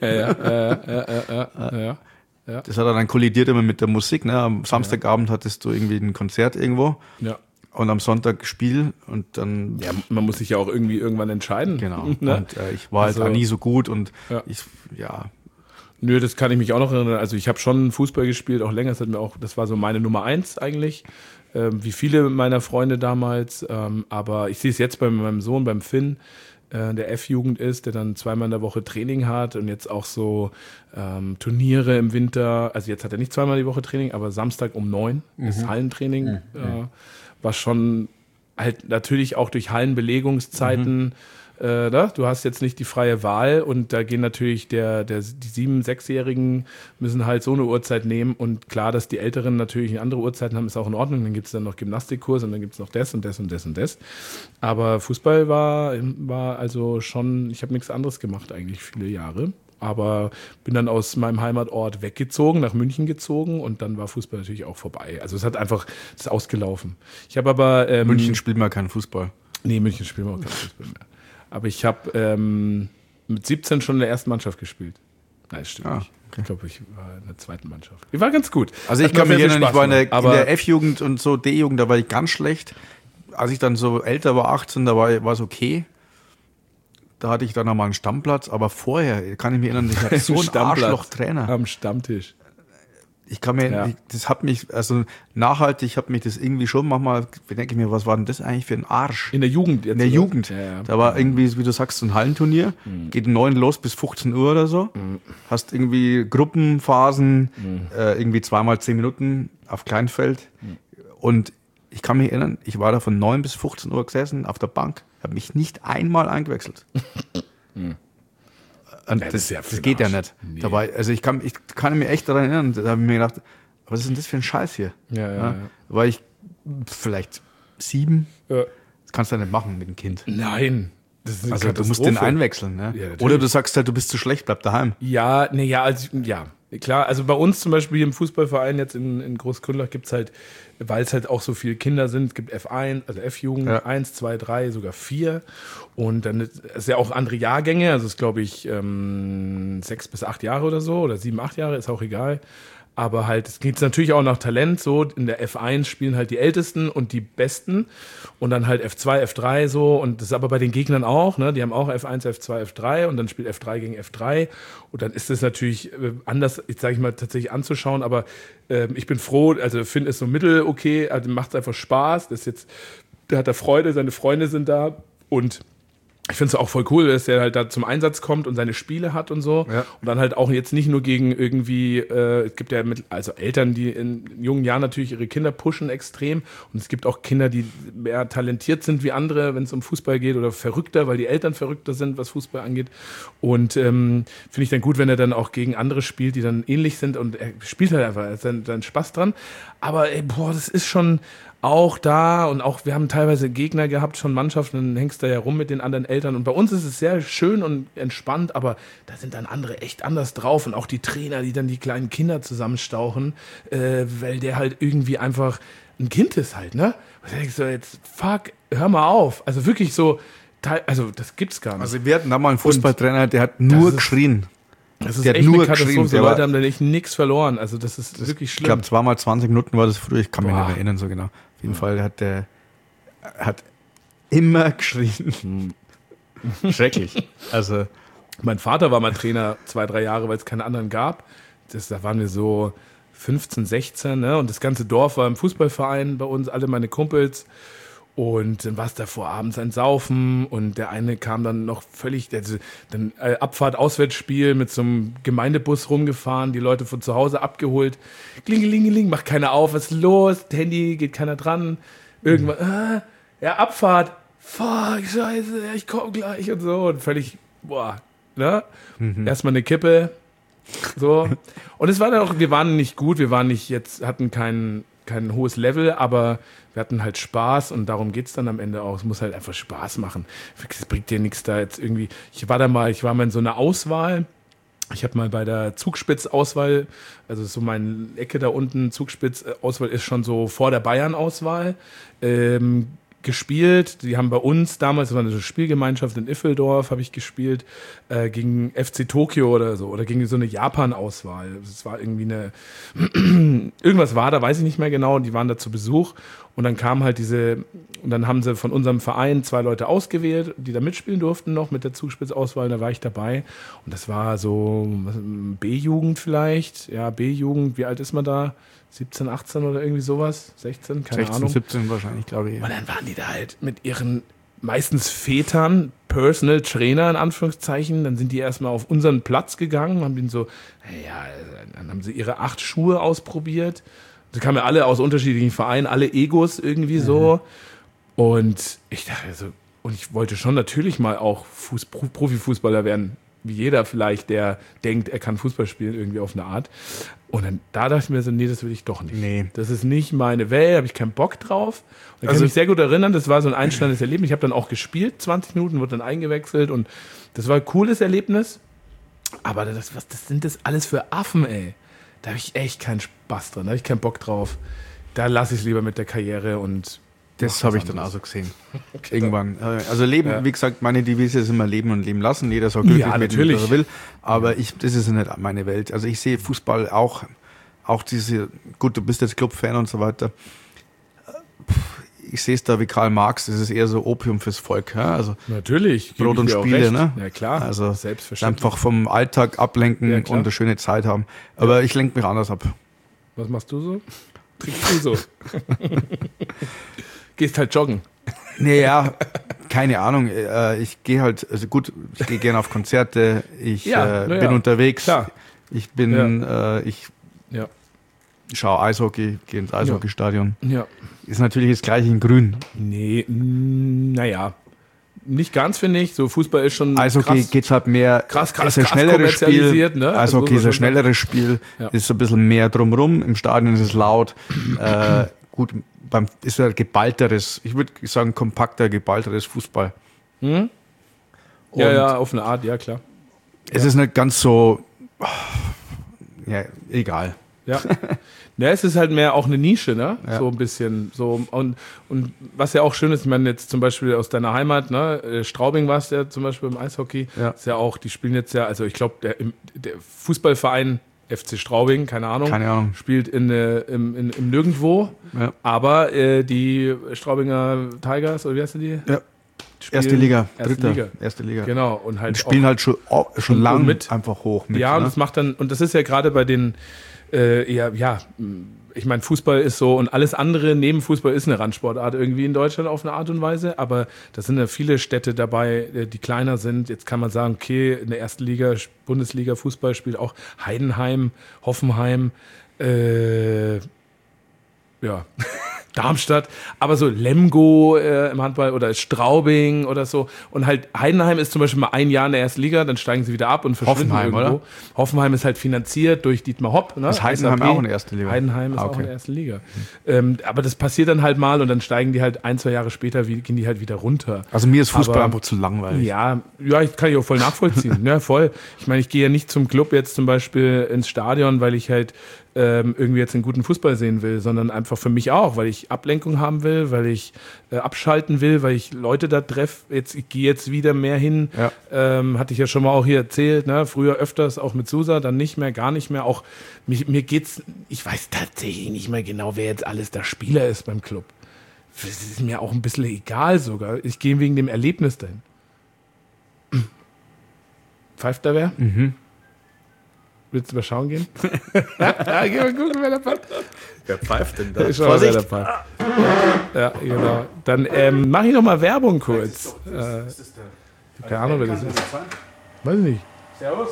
Ja.
Das hat dann kollidiert immer mit der Musik. Ne? Am Samstagabend hattest du irgendwie ein Konzert irgendwo und am Sonntag Spiel und dann...
Ja, man muss sich ja auch irgendwie irgendwann entscheiden.
Genau. Ne? Und ich war halt auch nie so gut und
Nö, das kann ich mich auch noch erinnern. Also ich habe schon Fußball gespielt, auch länger. Das war so meine Nummer 1 eigentlich, wie viele meiner Freunde damals. Aber ich sehe es jetzt bei meinem Sohn, beim Finn, der F-Jugend ist, der dann 2-mal in der Woche Training hat und jetzt auch so Turniere im Winter. Also jetzt hat er nicht 2-mal die Woche Training, aber Samstag um 9 ist Hallentraining. Was schon halt natürlich auch durch Hallenbelegungszeiten du hast jetzt nicht die freie Wahl und da gehen natürlich die 7-, 6-Jährigen müssen halt so eine Uhrzeit nehmen und klar, dass die Älteren natürlich andere Uhrzeiten haben, ist auch in Ordnung. Dann gibt es dann noch Gymnastikkurs und dann gibt es noch das und das und das und das. Aber Fußball war also schon, ich habe nichts anderes gemacht eigentlich viele Jahre. Aber bin dann aus meinem Heimatort weggezogen, nach München gezogen und dann war Fußball natürlich auch vorbei. Also es ist ausgelaufen. Ich habe aber...
München spielt mal keinen Fußball.
Nee, München spielt mal auch keinen Fußball mehr. Aber ich habe mit 17 schon in der ersten Mannschaft gespielt. Nein, das stimmt nicht. Okay. Ich glaube, ich war in der zweiten Mannschaft. Ich war ganz gut.
Also ich kann mich erinnern, ich war in der F-Jugend und so D-Jugend, da war ich ganz schlecht. Als ich dann so älter war, 18, da war es okay. Da hatte ich dann nochmal einen Stammplatz. Aber vorher kann ich mich erinnern, ich hatte so einen Arschloch-Trainer.
Am Stammtisch.
Ich kann mir, das hat mich, also nachhaltig hat mich das irgendwie schon manchmal, denke ich mir, was war denn das eigentlich für ein Arsch?
In der Jugend jetzt.
In der Jugend.
Ja.
Da war irgendwie, wie du sagst, so ein Hallenturnier, geht 9 los bis 15 Uhr oder so. Hast irgendwie Gruppenphasen, irgendwie 2x 10 Minuten auf Kleinfeld. Und ich kann mich erinnern, ich war da von 9 bis 15 Uhr gesessen auf der Bank, habe mich nicht einmal eingewechselt. Und das geht ja nicht. Nee. Dabei, also ich kann mich echt daran erinnern, da habe ich mir gedacht, was ist denn das für ein Scheiß hier?
Ja.
War ich vielleicht 7? Das kannst du ja nicht machen mit dem Kind.
Nein. Das ist eine
also du musst den einwechseln. Ne? Ja, oder du sagst halt, du bist zu schlecht, bleib daheim.
Ja, klar. Also bei uns zum Beispiel im Fußballverein jetzt in Großkundlach gibt es halt, weil es halt auch so viele Kinder sind, gibt F1, also F-Jugend, 1, 2, 3, sogar 4. Und dann ist ja auch andere Jahrgänge, also ist glaube ich 6 bis 8 Jahre oder so, oder 7, 8 Jahre, ist auch egal. Aber halt, es geht natürlich auch nach Talent, so in der F1 spielen halt die Ältesten und die Besten und dann halt F2, F3 so und das ist aber bei den Gegnern auch, ne? Die haben auch F1, F2, F3 und dann spielt F3 gegen F3 und dann ist das natürlich anders, ich sage ich mal, tatsächlich anzuschauen, aber ich bin froh, also finde es so mittel okay, also macht es einfach Spaß, das ist jetzt, der hat da Freude, seine Freunde sind da und ich finde es auch voll cool, dass er halt da zum Einsatz kommt und seine Spiele hat und so. Ja. Und dann halt auch jetzt nicht nur gegen irgendwie, es gibt ja also Eltern, die in jungen Jahren natürlich ihre Kinder pushen extrem. Und es gibt auch Kinder, die mehr talentiert sind wie andere, wenn es um Fußball geht oder verrückter, weil die Eltern verrückter sind, was Fußball angeht. Und finde ich dann gut, wenn er dann auch gegen andere spielt, die dann ähnlich sind. Und er spielt halt einfach, er hat seinen Spaß dran. Aber das ist schon auch da und auch wir haben teilweise Gegner gehabt, schon Mannschaften, dann hängst du ja rum mit den anderen Eltern und bei uns ist es sehr schön und entspannt, aber da sind dann andere echt anders drauf und auch die Trainer, die dann die kleinen Kinder zusammenstauchen, weil der halt irgendwie einfach ein Kind ist halt, ne? Und da denkst du jetzt, fuck, hör mal auf, also wirklich so, also das gibt's gar nicht.
Also wir hatten da mal einen Fußballtrainer, der hat nur geschrien.
Das ist echt eine Katastrophe. Die Leute haben da echt nichts verloren. Also das ist wirklich schlimm.
Ich glaube, 2x 20 Minuten war das früher. Ich kann mich nicht erinnern so genau. Auf jeden Fall hat immer geschrien. Schrecklich. Also
mein Vater war mal Trainer 2-3 Jahre, weil es keine anderen gab. Da waren wir so 15, 16, ne? Und das ganze Dorf war im Fußballverein bei uns, alle meine Kumpels. Und dann war es davor abends ein Saufen und der eine kam dann noch völlig, dann Abfahrt, Auswärtsspiel mit so einem Gemeindebus rumgefahren, die Leute von zu Hause abgeholt. Klingelingeling, macht keiner auf, was ist los? Handy, geht keiner dran. Irgendwann, Abfahrt, fuck, scheiße, ich komm gleich und so. Und völlig, ne? Erstmal eine Kippe, so. Und es war dann auch, wir waren nicht gut, hatten kein hohes Level, aber wir hatten halt Spaß und darum geht's dann am Ende auch. Es muss halt einfach Spaß machen. Es bringt dir nichts da jetzt irgendwie. Ich war mal in so einer Auswahl. Ich habe mal bei der Zugspitz-Auswahl, also so meine Ecke da unten, Zugspitz-Auswahl ist schon so vor der Bayern-Auswahl, gespielt. Die haben bei uns damals, das war eine Spielgemeinschaft in Iffeldorf, habe ich gespielt, gegen FC Tokio oder so, oder gegen so eine Japan-Auswahl. Es war irgendwie irgendwas war da, weiß ich nicht mehr genau, die waren da zu Besuch und dann kam halt und dann haben sie von unserem Verein 2 Leute ausgewählt, die da mitspielen durften noch mit der Zugspitzauswahl, da war ich dabei und das war so B-Jugend vielleicht, ja, B-Jugend, wie alt ist man da? 17, 18 oder irgendwie sowas, 16, keine
16,
Ahnung.
17 wahrscheinlich, glaube ich.
Und dann waren die da halt mit ihren meistens Vätern, Personal Trainer in Anführungszeichen, dann sind die erstmal auf unseren Platz gegangen, haben den so, dann haben sie ihre 8 Schuhe ausprobiert. Die kamen ja alle aus unterschiedlichen Vereinen, alle Egos irgendwie so. Und ich dachte und ich wollte schon natürlich mal auch Profifußballer werden, wie jeder vielleicht, der denkt, er kann Fußball spielen, irgendwie auf eine Art. Und dann da dachte ich mir so, nee, das will ich doch nicht. Nee. Das ist nicht meine Welt, habe ich keinen Bock drauf. Und ich kann mich sehr gut erinnern, das war so ein einschneidendes Erlebnis. Ich habe dann auch gespielt, 20 Minuten, wurde dann eingewechselt und das war ein cooles Erlebnis. Aber was sind das alles für Affen, ey? Da habe ich echt keinen Spaß dran, da habe ich keinen Bock drauf. Da lasse ich es lieber mit der Karriere und
das habe ich dann auch so gesehen. Okay, irgendwann. Also Leben, wie gesagt, meine Devise ist immer leben und leben lassen. Jeder soll glücklich mit dem, was er will. Aber das ist nicht meine Welt. Also ich sehe Fußball auch diese, gut, du bist jetzt Clubfan und so weiter. Ich sehe es da wie Karl Marx, das ist eher so Opium fürs Volk. Ja? Also
natürlich.
Brot und Spiele, ne?
Ja klar,
also
selbstverständlich.
Einfach vom Alltag ablenken und eine schöne Zeit haben. Aber ich lenke mich anders ab.
Was machst du so? Trinkst du so? Gehst halt joggen.
Naja, keine Ahnung. Ich gehe halt, also gut, ich gehe gerne auf Konzerte, ich bin unterwegs,
klar.
Ich bin, ich
Ja.
schaue Eishockey, gehe ins Eishockeystadion.
Ja.
Ist natürlich das gleiche in Grün.
Nee, naja. Nicht ganz, finde ich. So Fußball ist schon
Eishockey
krass,
geht's halt mehr,
krass
ist ein schnelleres Spiel.
kommerzialisiert, ne?
Eishockey ist ein schnelleres Spiel, ist so ein bisschen mehr drumrum. Im Stadion ist es laut. Gut, ist ein geballteres, ich würde sagen kompakter, geballteres Fußball.
Hm? Ja, auf eine Art, ja klar.
Es ist nicht ganz so, ja, egal.
Ja. Ja, es ist halt mehr auch eine Nische, ne?
Ja.
So ein bisschen. So, und was ja auch schön ist, ich meine, jetzt zum Beispiel aus deiner Heimat, ne? Straubing war es ja zum Beispiel im Eishockey.
Ja.
Ist ja auch, die spielen jetzt ja, also ich glaube, der Fußballverein FC Straubing, keine Ahnung, spielt im Nirgendwo.
Ja.
Aber die Straubinger Tigers, oder wie heißen die?
Ja. Erste Liga.
Genau. Und halt
und spielen halt schon lang
mit.
Einfach hoch mit.
Ja, und
ne?
das macht dann, und das ist ja gerade bei den, ich meine, Fußball ist so, und alles andere neben Fußball ist eine Randsportart irgendwie in Deutschland auf eine Art und Weise, aber da sind ja viele Städte dabei, die kleiner sind. Jetzt kann man sagen, okay, in der ersten Liga, Bundesliga Fußball spielt auch Heidenheim, Hoffenheim, Darmstadt, aber so Lemgo im Handball oder Straubing oder so. Und halt Heidenheim ist zum Beispiel mal ein Jahr in der ersten Liga, dann steigen sie wieder ab und verschwinden
Hoffenheim,
irgendwo.
oder?
Hoffenheim ist halt finanziert durch Dietmar Hopp. Ne?
Ist Heidenheim
SAP.
auch in der ersten Liga?
Heidenheim ist auch in der ersten Liga. Aber das passiert dann halt mal und dann steigen die halt 1-2 Jahre später, gehen die halt wieder runter.
Also mir ist Fußball einfach zu langweilig.
Ja, ich kann ich auch voll nachvollziehen. Ja, voll. Ich meine, ich gehe ja nicht zum Club jetzt zum Beispiel ins Stadion, weil ich halt irgendwie jetzt einen guten Fußball sehen will, sondern einfach für mich auch, weil ich Ablenkung haben will, weil ich abschalten will, weil ich Leute da treffe. Ich gehe jetzt wieder mehr hin. Ja. Hatte ich ja schon mal auch hier erzählt, ne? Früher öfters auch mit Susa, dann nicht mehr, gar nicht mehr. Auch mir geht's, ich weiß tatsächlich nicht mehr genau, wer jetzt alles der Spieler ist beim Club. Das ist mir auch ein bisschen egal sogar. Ich gehe wegen dem Erlebnis dahin. Pfeift da wer?
Mhm.
Willst du mal schauen gehen? Ja, geh mal gucken, wer da pfeift.
Wer pfeift denn da?
Wer da pfeift. Ja, genau. Dann mache ich noch mal Werbung kurz. Keine Ahnung, wer das ist. Weiß ich nicht. Servus.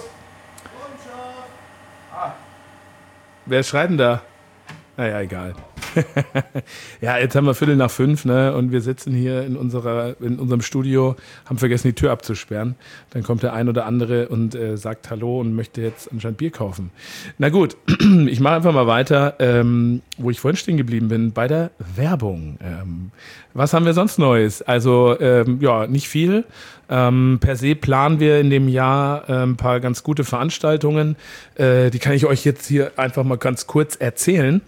Wer schreit denn da? Naja, egal. Ja, jetzt haben wir 4:45, ne? Und wir sitzen hier in unserem Studio, haben vergessen, die Tür abzusperren. Dann kommt der ein oder andere und sagt Hallo und möchte jetzt anscheinend Bier kaufen. Na gut, ich mache einfach mal weiter, wo ich vorhin stehen geblieben bin, bei der Werbung. Was haben wir sonst Neues? Also, nicht viel. Per se planen wir in dem Jahr ein paar ganz gute Veranstaltungen. Die kann ich euch jetzt hier einfach mal ganz kurz erzählen.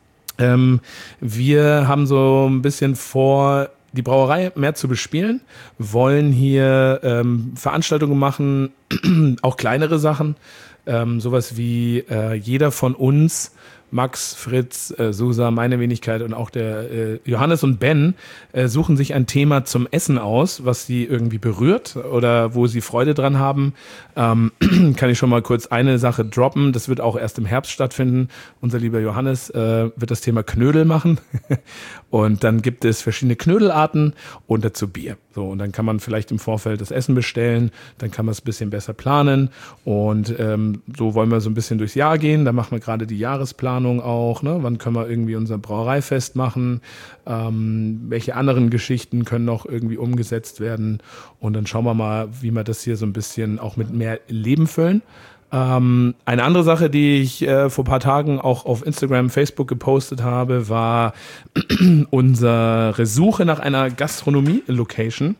Wir haben so ein bisschen vor, die Brauerei mehr zu bespielen, wollen hier Veranstaltungen machen, auch kleinere Sachen, sowas wie jeder von uns, Max, Fritz, Susa, meine Wenigkeit und auch der Johannes und Ben suchen sich ein Thema zum Essen aus, was sie irgendwie berührt oder wo sie Freude dran haben. Kann ich schon mal kurz eine Sache droppen. Das wird auch erst im Herbst stattfinden. Unser lieber Johannes wird das Thema Knödel machen. Und dann gibt es verschiedene Knödelarten und dazu Bier. So, und dann kann man vielleicht im Vorfeld das Essen bestellen, dann kann man es ein bisschen besser planen. Und so wollen wir so ein bisschen durchs Jahr gehen. Da machen wir gerade die Jahresplanung auch. Ne? Wann können wir irgendwie unser Brauereifest machen? Welche anderen Geschichten können noch irgendwie umgesetzt werden? Und dann schauen wir mal, wie wir das hier so ein bisschen auch mit mehr Leben füllen. Eine andere Sache, die ich vor ein paar Tagen auch auf Instagram, Facebook gepostet habe, war unsere Suche nach einer Gastronomie-Location.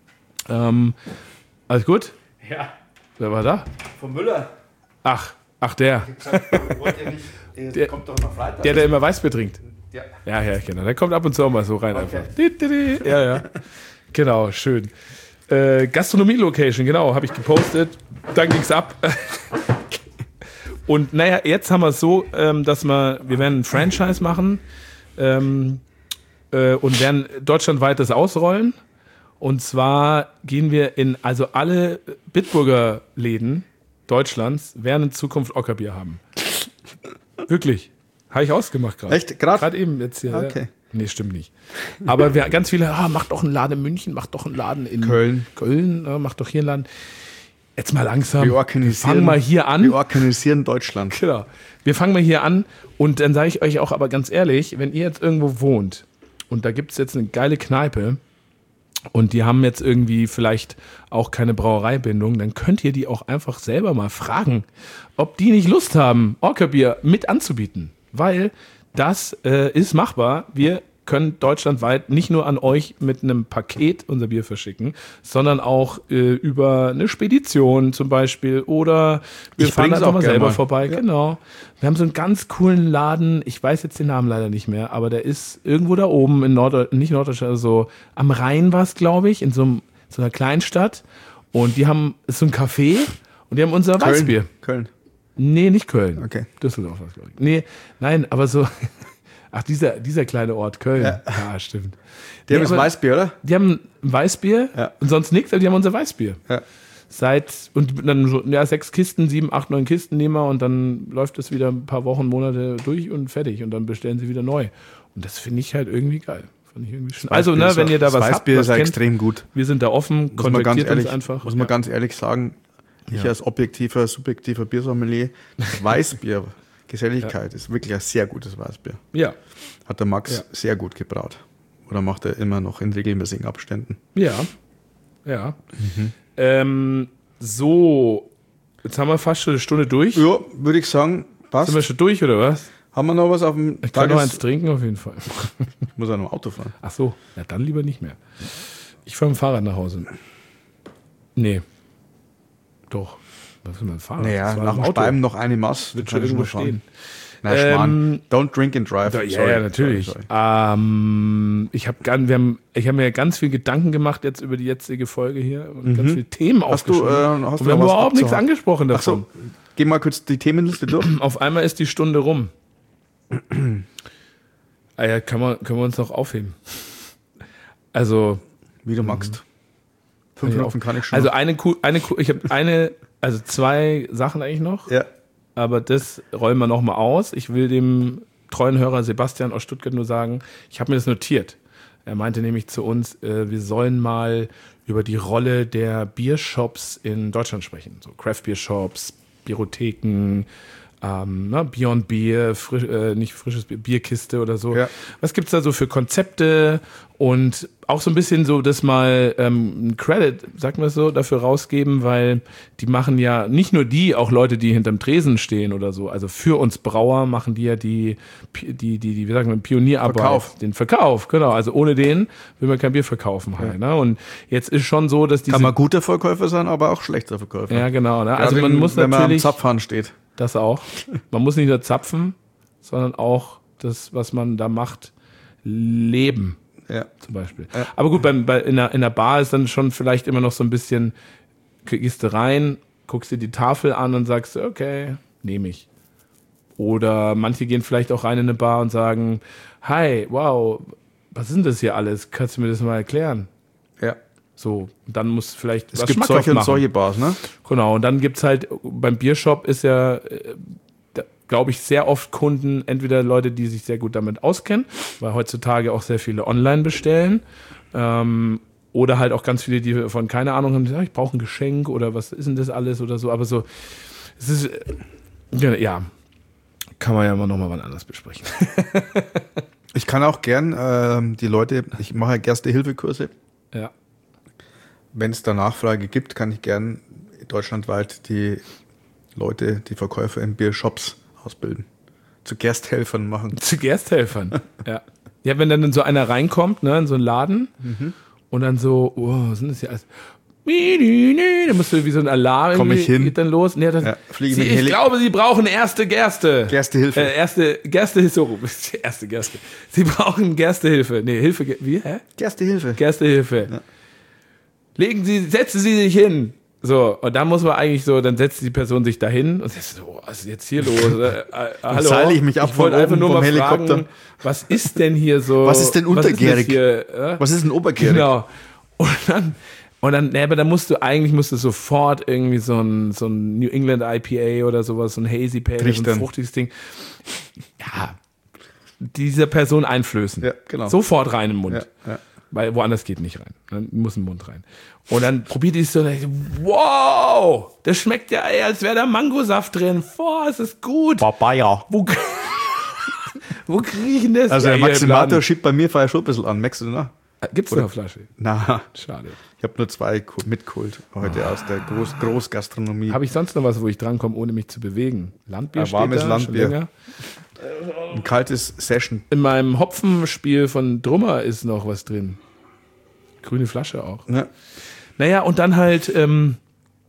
Alles gut?
Ja.
Wer war da?
Von Müller.
Ach, der.
Der kommt doch noch Freitag.
Der immer Weißbier trinkt.
Ja.
Ja, genau. Der kommt ab und zu auch mal so rein einfach. Ja. Genau, schön. Gastronomie-Location, genau, habe ich gepostet. Dann ging's ab. Und naja, jetzt haben wir es so, dass wir werden ein Franchise machen und werden deutschlandweit das ausrollen. Und zwar gehen wir in alle Bitburger Läden Deutschlands werden in Zukunft Ockerbier haben. Wirklich. Habe ich ausgemacht gerade.
Echt? Gerade?
Gerade eben jetzt hier.
Okay.
Ja. Nee, stimmt nicht. Aber ganz viele, macht doch einen Laden in München, macht doch einen Laden in Köln, macht doch hier einen Laden. Jetzt mal langsam. Wir fangen mal hier an.
Wir organisieren Deutschland.
Genau. Wir fangen mal hier an und dann sage ich euch auch aber ganz ehrlich, wenn ihr jetzt irgendwo wohnt und da gibt es jetzt eine geile Kneipe und die haben jetzt irgendwie vielleicht auch keine Brauereibindung, dann könnt ihr die auch einfach selber mal fragen, ob die nicht Lust haben, Orca-Bier mit anzubieten. Weil das ist machbar. Wir können deutschlandweit nicht nur an euch mit einem Paket unser Bier verschicken, sondern auch über eine Spedition zum Beispiel oder wir fahren einfach mal selber vorbei. Ja. Genau. Wir haben so einen ganz coolen Laden, ich weiß jetzt den Namen leider nicht mehr, aber der ist irgendwo da oben in nicht Norddeutschland, also am Rhein war es, glaube ich, in so einer Kleinstadt und die haben, ist so ein Café und die haben unser Weißbier.
Köln.
Nee, nicht Köln.
Okay.
Düsseldorf, glaube ich. Nee, nein, aber so... Ach, dieser kleine Ort, Köln. Ja, stimmt.
Die haben das Weißbier, oder?
Die haben ein Weißbier und sonst nichts, aber die haben unser Weißbier. Ja. Und dann so, 6 Kisten, 7, 8, 9 Kisten nehmen wir und dann läuft das wieder ein paar Wochen, Monate durch und fertig. Und dann bestellen sie wieder neu. Und das finde ich halt irgendwie geil. Fand ich irgendwie schön. Also, wenn ihr da was habt,
Weißbier ist extrem gut.
Wir sind da offen, kontaktiert uns einfach.
Muss man ganz ehrlich sagen, ich als objektiver, subjektiver Biersommelier, das Weißbier... Geselligkeit ist wirklich ein sehr gutes Weißbier.
Ja.
Hat der Max sehr gut gebraut. Oder macht er immer noch in regelmäßigen Abständen.
Ja. Ja. So, jetzt haben wir fast schon eine Stunde durch.
Ja, würde ich sagen, passt.
Sind wir schon durch, oder was?
Haben wir noch was auf dem
Ich kann noch eins trinken, auf jeden Fall.
Ich muss auch noch Auto fahren.
Ach so, ja, dann lieber nicht mehr. Ich fahre mit dem Fahrrad nach Hause. Nee. Doch. Was ist mein Fahrrad?
Naja, nach dem Speiben noch eine Maß.
Wird schon irgendwo stehen.
Na, Schmarrn. Don't drink and drive.
Ja, natürlich. Sorry. Ich habe mir ganz viel Gedanken gemacht jetzt über die jetzige Folge hier und ganz viele Themen aufgeschrieben.
Hast du
wir haben überhaupt nichts angesprochen davon.
Ach so. Geh mal kurz die Themenliste durch.
Auf einmal ist die Stunde rum. Ja, können wir uns noch aufheben. Also.
Wie du magst. 5 Minuten kann ich schon.
Also ich habe also 2 Sachen eigentlich noch.
Ja.
Aber das rollen wir nochmal aus. Ich will dem treuen Hörer Sebastian aus Stuttgart nur sagen, ich habe mir das notiert. Er meinte nämlich zu uns, wir sollen mal über die Rolle der Biershops in Deutschland sprechen. So Craft-Beer-Shops, Bierotheken, Beyond Beer, nicht frisches Bier, Bierkiste oder so. Ja. Was gibt's da so für Konzepte und auch so ein bisschen so, dass mal ein Credit, sagen wir es so, dafür rausgeben, weil die machen ja nicht nur auch Leute, die hinterm Tresen stehen oder so, also für uns Brauer machen die ja die wie sagen wir, Pionierarbeit, den Verkauf, genau, also ohne den will man kein Bier verkaufen halt, ne? Und jetzt ist schon so, dass
kann man guter Verkäufer sein, aber auch schlechter Verkäufer.
Ja, genau, ne? Also man muss
wenn
natürlich,
man am Zapfhahn steht.
Das auch. Man muss nicht nur zapfen, sondern auch das, was man da macht, leben.
Ja.
Zum Beispiel. Ja. Aber gut, in der Bar ist dann schon vielleicht immer noch so ein bisschen, gehst du rein, guckst dir die Tafel an und sagst, okay, nehme ich. Oder manche gehen vielleicht auch rein in eine Bar und sagen, hi, wow, was ist denn das hier alles? Kannst du mir das mal erklären?
Ja.
So, dann muss vielleicht
es gibt solche und solche Bars, ne?
Genau, und dann gibt's halt, beim Biershop ist ja, glaube ich, sehr oft Kunden, entweder Leute, die sich sehr gut damit auskennen, weil heutzutage auch sehr viele online bestellen, oder halt auch ganz viele, die von keine Ahnung haben, die sagen, ich brauche ein Geschenk oder was ist denn das alles oder so, aber so, es ist, ja, kann man ja immer noch mal wann anders besprechen.
Ich kann auch gern die Leute, ich mache ja Erste-Hilfe-Kurse.
Ja.
Wenn es da Nachfrage gibt, kann ich gern deutschlandweit die Leute, die Verkäufer in Biershops ausbilden. Zu Gersthelfern machen.
Zu Gersthelfern, ja. Ja, wenn dann so einer reinkommt, ne, in so einen Laden und dann so, was sind das hier alles? Dann musst du wie so ein Alarm
Komm ich hin.
Geht dann los. Nee, ich glaube, Sie brauchen erste Gerste.
Gerstehilfe.
Erste Gerste. Sie brauchen Gerstehilfe. Nee, Hilfe, wie, hä?
Gerstehilfe.
Gerstehilfe. Ja. Setzen Sie sich hin. So, und dann muss man eigentlich so, dann setzt die Person sich dahin und sagt so, was ist jetzt hier los?
Hallo, zahle ich mich ab
ich wollte einfach nur mal Helikopter fragen, was ist denn hier so?
Was ist denn untergärig? Was ist denn obergärig?
Genau. Und dann Und dann, aber dann musst du sofort irgendwie so ein New England IPA oder sowas, so ein Hazy Pale, so ein fruchtiges Ding. Ja, dieser Person einflößen.
Ja, genau.
Sofort rein im Mund.
Ja.
Weil woanders geht nicht rein. Dann muss im Mund rein. Und dann probiert die es so, wow, das schmeckt ja, als wäre da Mangosaft drin. Boah, ist das gut.
Papaya.
Wo kriege ich denn das?
Also der Maximator schiebt bei mir vorher schon ein bisschen an. Merkst du noch?
Gibt's noch eine Flasche?
Na,
Schade.
ich habe nur 2 mitgeholt heute aus der Großgastronomie.
Habe ich sonst noch was, wo ich drankomme, ohne mich zu bewegen? Landbier steht
warmes
da,
Landbier.
schon länger.
Ein kaltes Session.
In meinem Hopfenspiel von Drummer ist noch was drin. Grüne Flasche auch.
Ja.
Naja, und dann halt, dann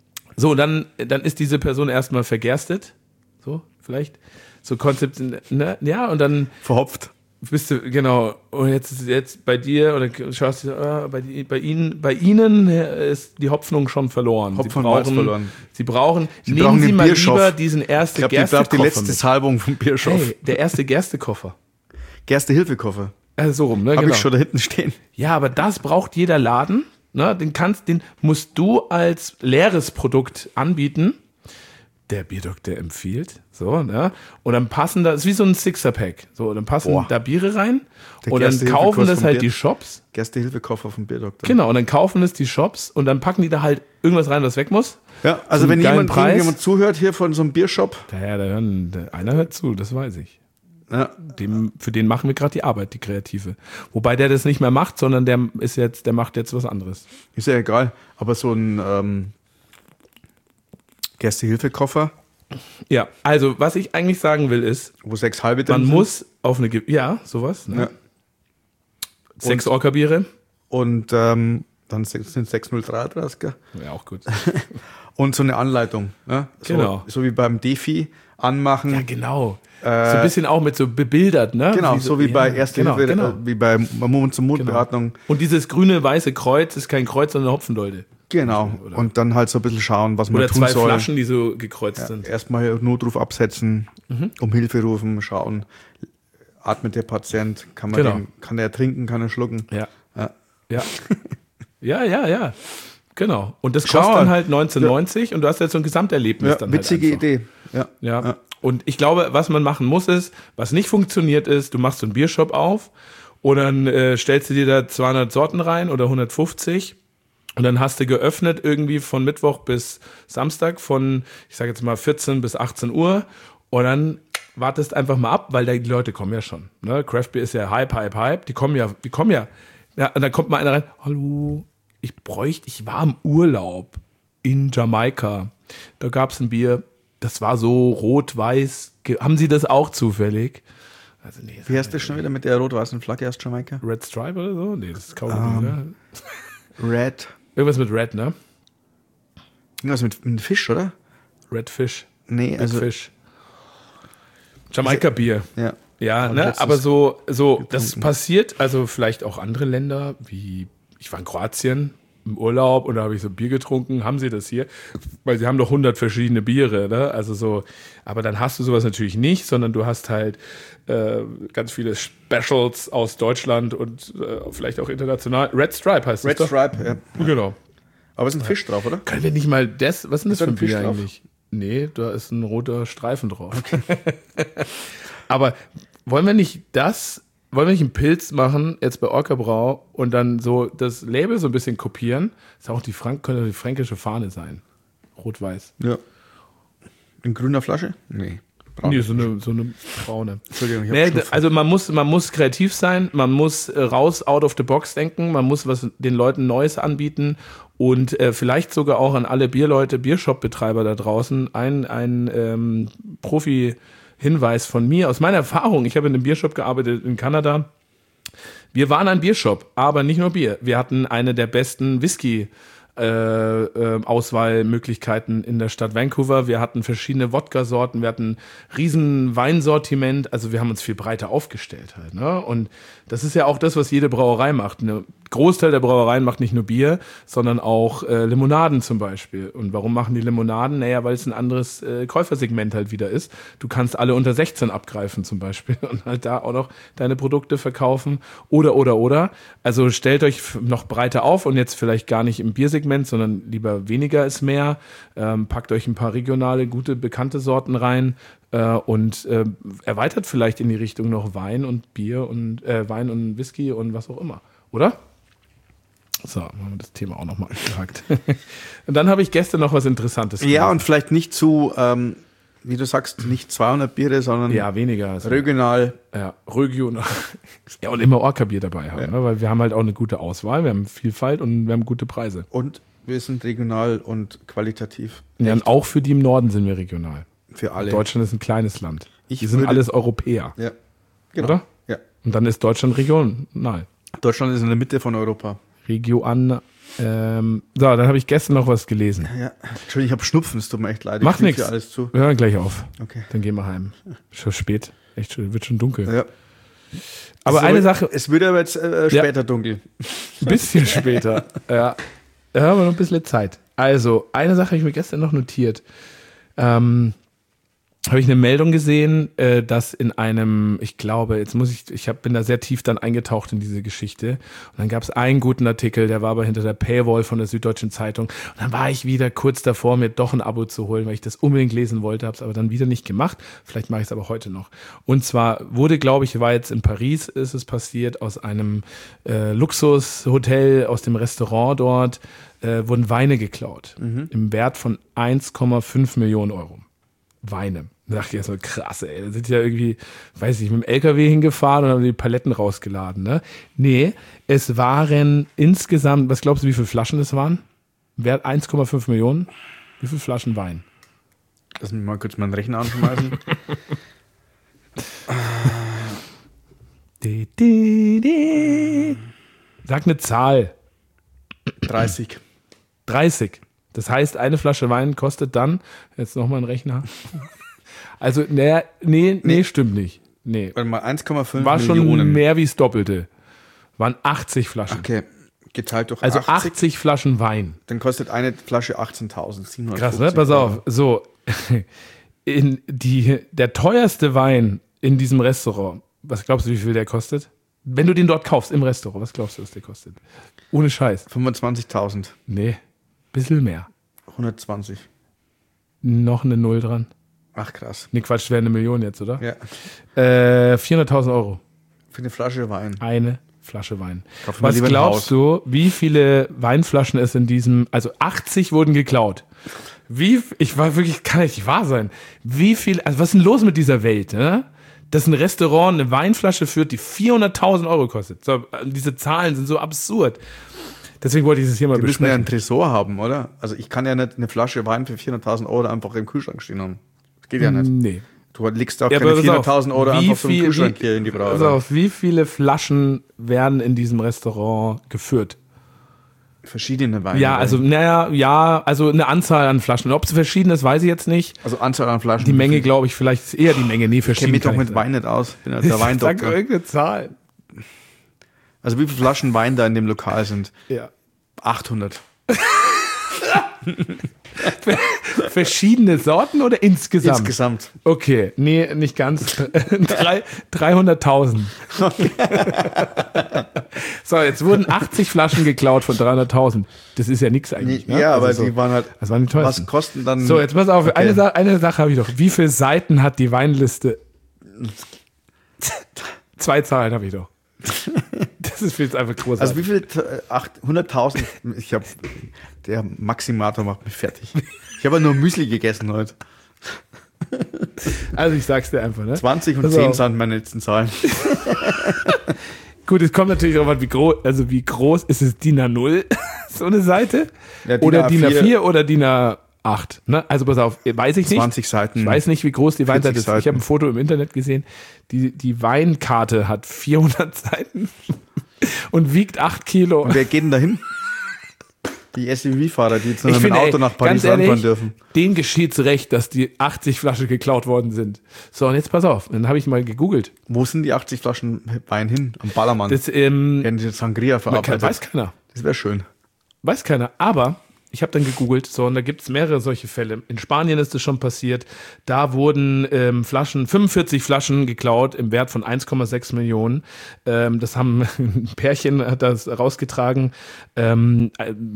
ist diese Person erstmal vergerstet. So, vielleicht. So Konzept, ne? Ja, und dann
Verhopft.
bist du, genau, und jetzt bei dir, oder schaust du, bei Ihnen ist die Hoffnung schon verloren. Sie brauchen nehmen Sie mal
Bierschoff.
lieber diesen erste
Ich glaube, die braucht die letzte Salbung vom Bierschoff.
Hey, der erste Gerstekoffer.
Gerste-Hilfe-Koffer.
So rum, ne?
Habe
Genau.
ich schon da hinten stehen.
Ja, aber das braucht jeder Laden. Ne? Den musst du als leeres Produkt anbieten. Der Bierdoktor empfiehlt. So, ne? Und dann passen da, ist wie so ein Sixer-Pack. So, dann passen da Biere rein. Und dann kaufen das halt die Shops.
Gerste-Hilfe-Koffer vom Bierdoktor.
Genau, und dann kaufen es die Shops und dann packen die da halt irgendwas rein, was weg muss.
Ja, also
Zum
wenn
geilen
jemand zuhört hier von so einem Biershop.
Einer hört zu, das weiß ich.
Ja.
Für den machen wir gerade die Arbeit, die Kreative. Wobei der das nicht mehr macht, sondern der macht jetzt was anderes.
Ist ja egal, aber so ein Gerste-Hilfe-Koffer,
Ja, also was ich eigentlich sagen will ist,
wo 6 halbe drin
man
sind.
muss auf eine, sowas, ne?
Ja.
6 Orca-Biere.
Und dann sind 603 draus, gell?
Ja, auch gut.
Und so eine Anleitung. Ne?
Genau.
So wie beim Defi anmachen.
Ja, genau. So ein bisschen auch mit so bebildert, ne?
Genau, so wie bei Erste Hilfe, wie bei Mund-zu-Mund-Beatmung.
Und dieses grüne, weiße Kreuz ist kein Kreuz, sondern eine Hopfendolde.
Genau. Und dann halt so ein bisschen schauen, was man
Oder
tun
2
soll.
Flaschen, die so gekreuzt sind.
Erstmal Notruf absetzen, um Hilfe rufen, schauen, atmet der Patient, kann er trinken, kann er schlucken.
Ja.
Ja.
Ja. Genau. Und das kostet dann halt 19,90 und du hast jetzt so ein Gesamterlebnis dann
witzige
halt einfach.
Idee.
Ja. Und ich glaube, was man machen muss ist, was nicht funktioniert ist, du machst so einen Biershop auf und dann stellst du dir da 200 Sorten rein oder 150 und dann hast du geöffnet irgendwie von Mittwoch bis Samstag von, ich sage jetzt mal 14 bis 18 Uhr und dann wartest einfach mal ab, weil die Leute kommen ja schon. Ne? Craft Beer ist ja Hype. Die kommen ja. Ja, und dann kommt mal einer rein, hallo, ich war im Urlaub in Jamaika. Da gab es ein Bier, das war so rot-weiß. Haben Sie das auch zufällig? Also, nee,
Wie heißt das schon wieder mit der rot-weißen Flagge aus Jamaika?
Red Stripe oder so? Nee, das ist kaum ne?
Red.
Irgendwas mit Red, ne?
Irgendwas mit Fisch, oder?
Red Fish.
Nee,
Big
also.
Fish. Jamaika-Bier.
Ja.
Ja, ne? Aber so, das passiert, also vielleicht auch andere Länder, wie ich war in Kroatien im Urlaub und da habe ich so Bier getrunken. Haben sie das hier? Weil sie haben doch 100 verschiedene Biere, ne? Also so, aber dann hast du sowas natürlich nicht, sondern du hast halt ganz viele Specials aus Deutschland und vielleicht auch international. Red Stripe heißt es.
Red Stripe, ja.
Genau.
Aber ist ein Fisch drauf, oder?
Können wir nicht mal was ist denn das für ein
Fisch
Bier
drauf?
eigentlich? Nee, da ist ein roter Streifen drauf. Okay. Aber wollen wir nicht einen Pilz machen, jetzt bei Orca Brau und dann so das Label so ein bisschen kopieren? Ist auch könnte die fränkische Fahne sein. Rot-Weiß.
Ja. In grüner Flasche? Nee.
Nee, so eine braune.
Entschuldigung, ich
Nee, also man muss kreativ sein, man muss raus, out of the box denken, man muss den Leuten Neues anbieten und vielleicht sogar auch an alle Bierleute, Biershop-Betreiber da draußen ein Profi-Hinweis von mir, aus meiner Erfahrung. Ich habe in einem Biershop gearbeitet in Kanada. Wir waren ein Biershop, aber nicht nur Bier. Wir hatten eine der besten Whisky Auswahlmöglichkeiten in der Stadt Vancouver. Wir hatten verschiedene Wodka-Sorten, wir hatten riesen Weinsortiment, also wir haben uns viel breiter aufgestellt halt, ne? Und das ist ja auch das, was jede Brauerei macht. Eine Großteil der Brauereien macht nicht nur Bier, sondern auch Limonaden zum Beispiel. Und warum machen die Limonaden? Naja, weil es ein anderes Käufersegment halt wieder ist. Du kannst alle unter 16 abgreifen zum Beispiel und halt da auch noch deine Produkte verkaufen. Oder. Also stellt euch noch breiter auf und jetzt vielleicht gar nicht im Biersegment, sondern lieber weniger ist mehr. Packt euch ein paar regionale, gute, bekannte Sorten rein. Und erweitert vielleicht in die Richtung noch Wein und Bier und Wein und Whisky und was auch immer. Oder? So, haben wir das Thema auch nochmal abgehakt. Und dann habe ich gestern noch was Interessantes
gelesen. Ja, und vielleicht nicht zu, wie du sagst, nicht 200 Biere, sondern
weniger. Also,
regional.
Ja, regional. Ja, und immer Orca-Bier dabei haben, ne? Weil wir haben halt auch eine gute Auswahl, wir haben Vielfalt und wir haben gute Preise.
Und wir sind regional und qualitativ.
Ja, und auch für die im Norden sind wir regional.
Für alle.
Deutschland ist ein kleines Land. Wir sind alles Europäer.
Ja, genau.
Oder?
Ja.
Und dann ist Deutschland regional.
Deutschland ist in der Mitte von Europa.
Region. So, dann habe ich gestern noch was gelesen.
Ja. Entschuldigung, ich habe Schnupfen, es tut mir echt leid.
Macht nichts.
Alles zu.
Wir hören gleich auf.
Okay.
Dann gehen wir heim. Schon spät. Echt, wird schon dunkel.
Ja.
Aber eine Sache.
Es wird aber jetzt später dunkel.
Ein bisschen später. Ja. Da haben wir noch ein bisschen Zeit. Also, eine Sache habe ich mir gestern noch notiert. Habe ich eine Meldung gesehen, dass in einem, ich glaube, bin da sehr tief dann eingetaucht in diese Geschichte. Und dann gab es einen guten Artikel, der war aber hinter der Paywall von der Süddeutschen Zeitung. Und dann war ich wieder kurz davor, mir doch ein Abo zu holen, weil ich das unbedingt lesen wollte, habe es aber dann wieder nicht gemacht. Vielleicht mache ich es aber heute noch. Und zwar war jetzt in Paris, ist es passiert, aus einem Luxushotel, aus dem Restaurant dort, wurden Weine geklaut. Im Wert von 1,5 Millionen Euro. Weine. Da dachte ich erst mal, krass, ey. Da sind ja irgendwie, weiß ich, mit dem LKW hingefahren und haben die Paletten rausgeladen, ne? Nee, es waren insgesamt, was glaubst du, wie viele Flaschen es waren? Wert 1,5 Millionen. Wie viele Flaschen Wein?
Lass mich mal kurz meinen Rechner anschmeißen.
Sag eine Zahl.
30.
30. Das heißt, eine Flasche Wein kostet dann, jetzt nochmal ein Rechner. Also, nee, stimmt nicht. Nee.
Warte mal, 1,5
war
Millionen.
Schon mehr wie das Doppelte. Waren 80 Flaschen.
Okay, geteilt durch
also 80 Flaschen Wein.
Dann kostet eine Flasche 18.750.
Krass, ne? Pass auf. So, der teuerste Wein in diesem Restaurant, was glaubst du, wie viel der kostet? Wenn du den dort kaufst, im Restaurant, was glaubst du, was der kostet? Ohne Scheiß.
25.000.
Nee, bisschen mehr.
120.
Noch eine Null dran.
Ach, krass.
Nee, Quatsch, wäre eine Million jetzt, oder?
Ja.
400.000 Euro.
Für eine Flasche Wein.
Eine Flasche Wein.
Was
glaubst du, wie viele Weinflaschen es in diesem, also 80 wurden geklaut. Kann nicht wahr sein. Wie viel, also was ist denn los mit dieser Welt, ne? Dass ein Restaurant eine Weinflasche führt, die 400.000 Euro kostet. So, diese Zahlen sind so absurd. Deswegen wollte ich das hier mal besprechen.
Die müssen ja einen Tresor haben, oder? Also ich kann ja nicht eine Flasche Wein für 400.000 Euro einfach im Kühlschrank stehen haben. Das geht ja nicht.
Nee.
Du legst auch keine 400.000 Euro einfach vom Kühlschrank hier in die Brauerei.
Also wie viele Flaschen werden in diesem Restaurant geführt?
Verschiedene Weine.
Ja, also also eine Anzahl an Flaschen. Ob es verschieden ist, weiß ich jetzt nicht.
Also Anzahl an Flaschen.
Die Menge, glaube ich, vielleicht ist eher die Menge. Nee, verschieden.
Ich kenne mich doch mit Wein nicht aus. Ich bin halt der Weindoktor.
Sag irgendeine Zahl.
Also wie viele Flaschen Wein da in dem Lokal sind?
Ja.
800.
Verschiedene Sorten oder insgesamt?
Insgesamt.
Okay, nee, nicht ganz. 300.000. So, jetzt wurden 80 Flaschen geklaut von 300.000. Das ist ja nichts eigentlich.
Nee, ne? Ja, aber die waren halt.
Das waren die teuersten.
Was kosten dann?
So, jetzt pass auf. Okay. Eine Sache habe ich noch. Wie viele Seiten hat die Weinliste? 2 Zahlen habe ich doch. Das ist jetzt einfach großartig.
Also wie viel? 100.000. Der Maximator macht mich fertig. Ich habe ja nur Müsli gegessen heute.
Also ich sag's dir einfach, ne?
20 und 10 sind meine letzten Zahlen.
Gut, es kommt natürlich darauf an, wie groß ist es DIN A0, so eine Seite?
Ja,
oder DIN A4 oder DIN A8. Ne? Also pass auf, weiß ich nicht.
20 Seiten.
Ich weiß nicht, wie groß die Weinseite ist. Ich habe ein Foto im Internet gesehen. Die Weinkarte hat 400 Seiten und wiegt 8 Kilo.
Und wer geht denn da hin? Die SUV-Fahrer, die jetzt
Ich
mit dem
finde,
Auto nach Paris
ganz ehrlich,
anfahren dürfen.
denen geschieht's recht, dass die 80 Flaschen geklaut worden sind. So, und jetzt pass auf, dann habe ich mal gegoogelt.
Wo sind die 80 Flaschen Wein hin? Am Ballermann.
Das,
Werden die Sangria verarbeitet?
weiß keiner.
Das wäre schön.
Weiß keiner, aber ich habe dann gegoogelt, so, und da gibt es mehrere solche Fälle. In Spanien ist das schon passiert. Da wurden 45 Flaschen geklaut im Wert von 1,6 Millionen. Das haben ein Pärchen hat das rausgetragen in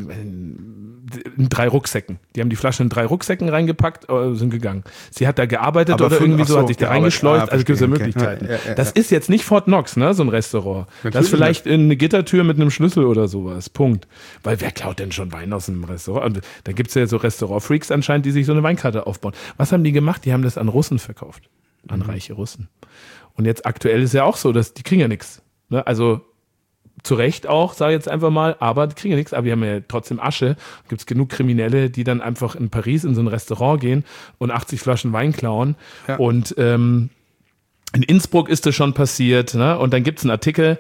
3 Rucksäcken. Die haben die Flaschen in 3 Rucksäcken reingepackt, sind gegangen. Sie hat da gearbeitet
Aber
oder irgendwie so, hat sich da reingeschleust. Also gibt es ja
okay.
Möglichkeiten.
Ja.
Das ist jetzt nicht Fort Knox, ne, so ein Restaurant.
Natürlich
Das ist vielleicht eine Gittertür mit einem Schlüssel oder sowas. Punkt. Weil wer klaut denn schon Wein aus einem Restaurant? Und da gibt es ja so Restaurant-Freaks anscheinend, die sich so eine Weinkarte aufbauen. Was haben die gemacht? Die haben das an Russen verkauft. An reiche Russen. Und jetzt aktuell ist ja auch so, dass die kriegen ja nichts. Ne? Also zu Recht auch, sage ich jetzt einfach mal, aber die kriegen ja nichts, aber die haben ja trotzdem Asche. Gibt es genug Kriminelle, die dann einfach in Paris in so ein Restaurant gehen und 80 Flaschen Wein klauen. Ja. Und in Innsbruck ist das schon passiert. Ne? Und dann gibt es einen Artikel,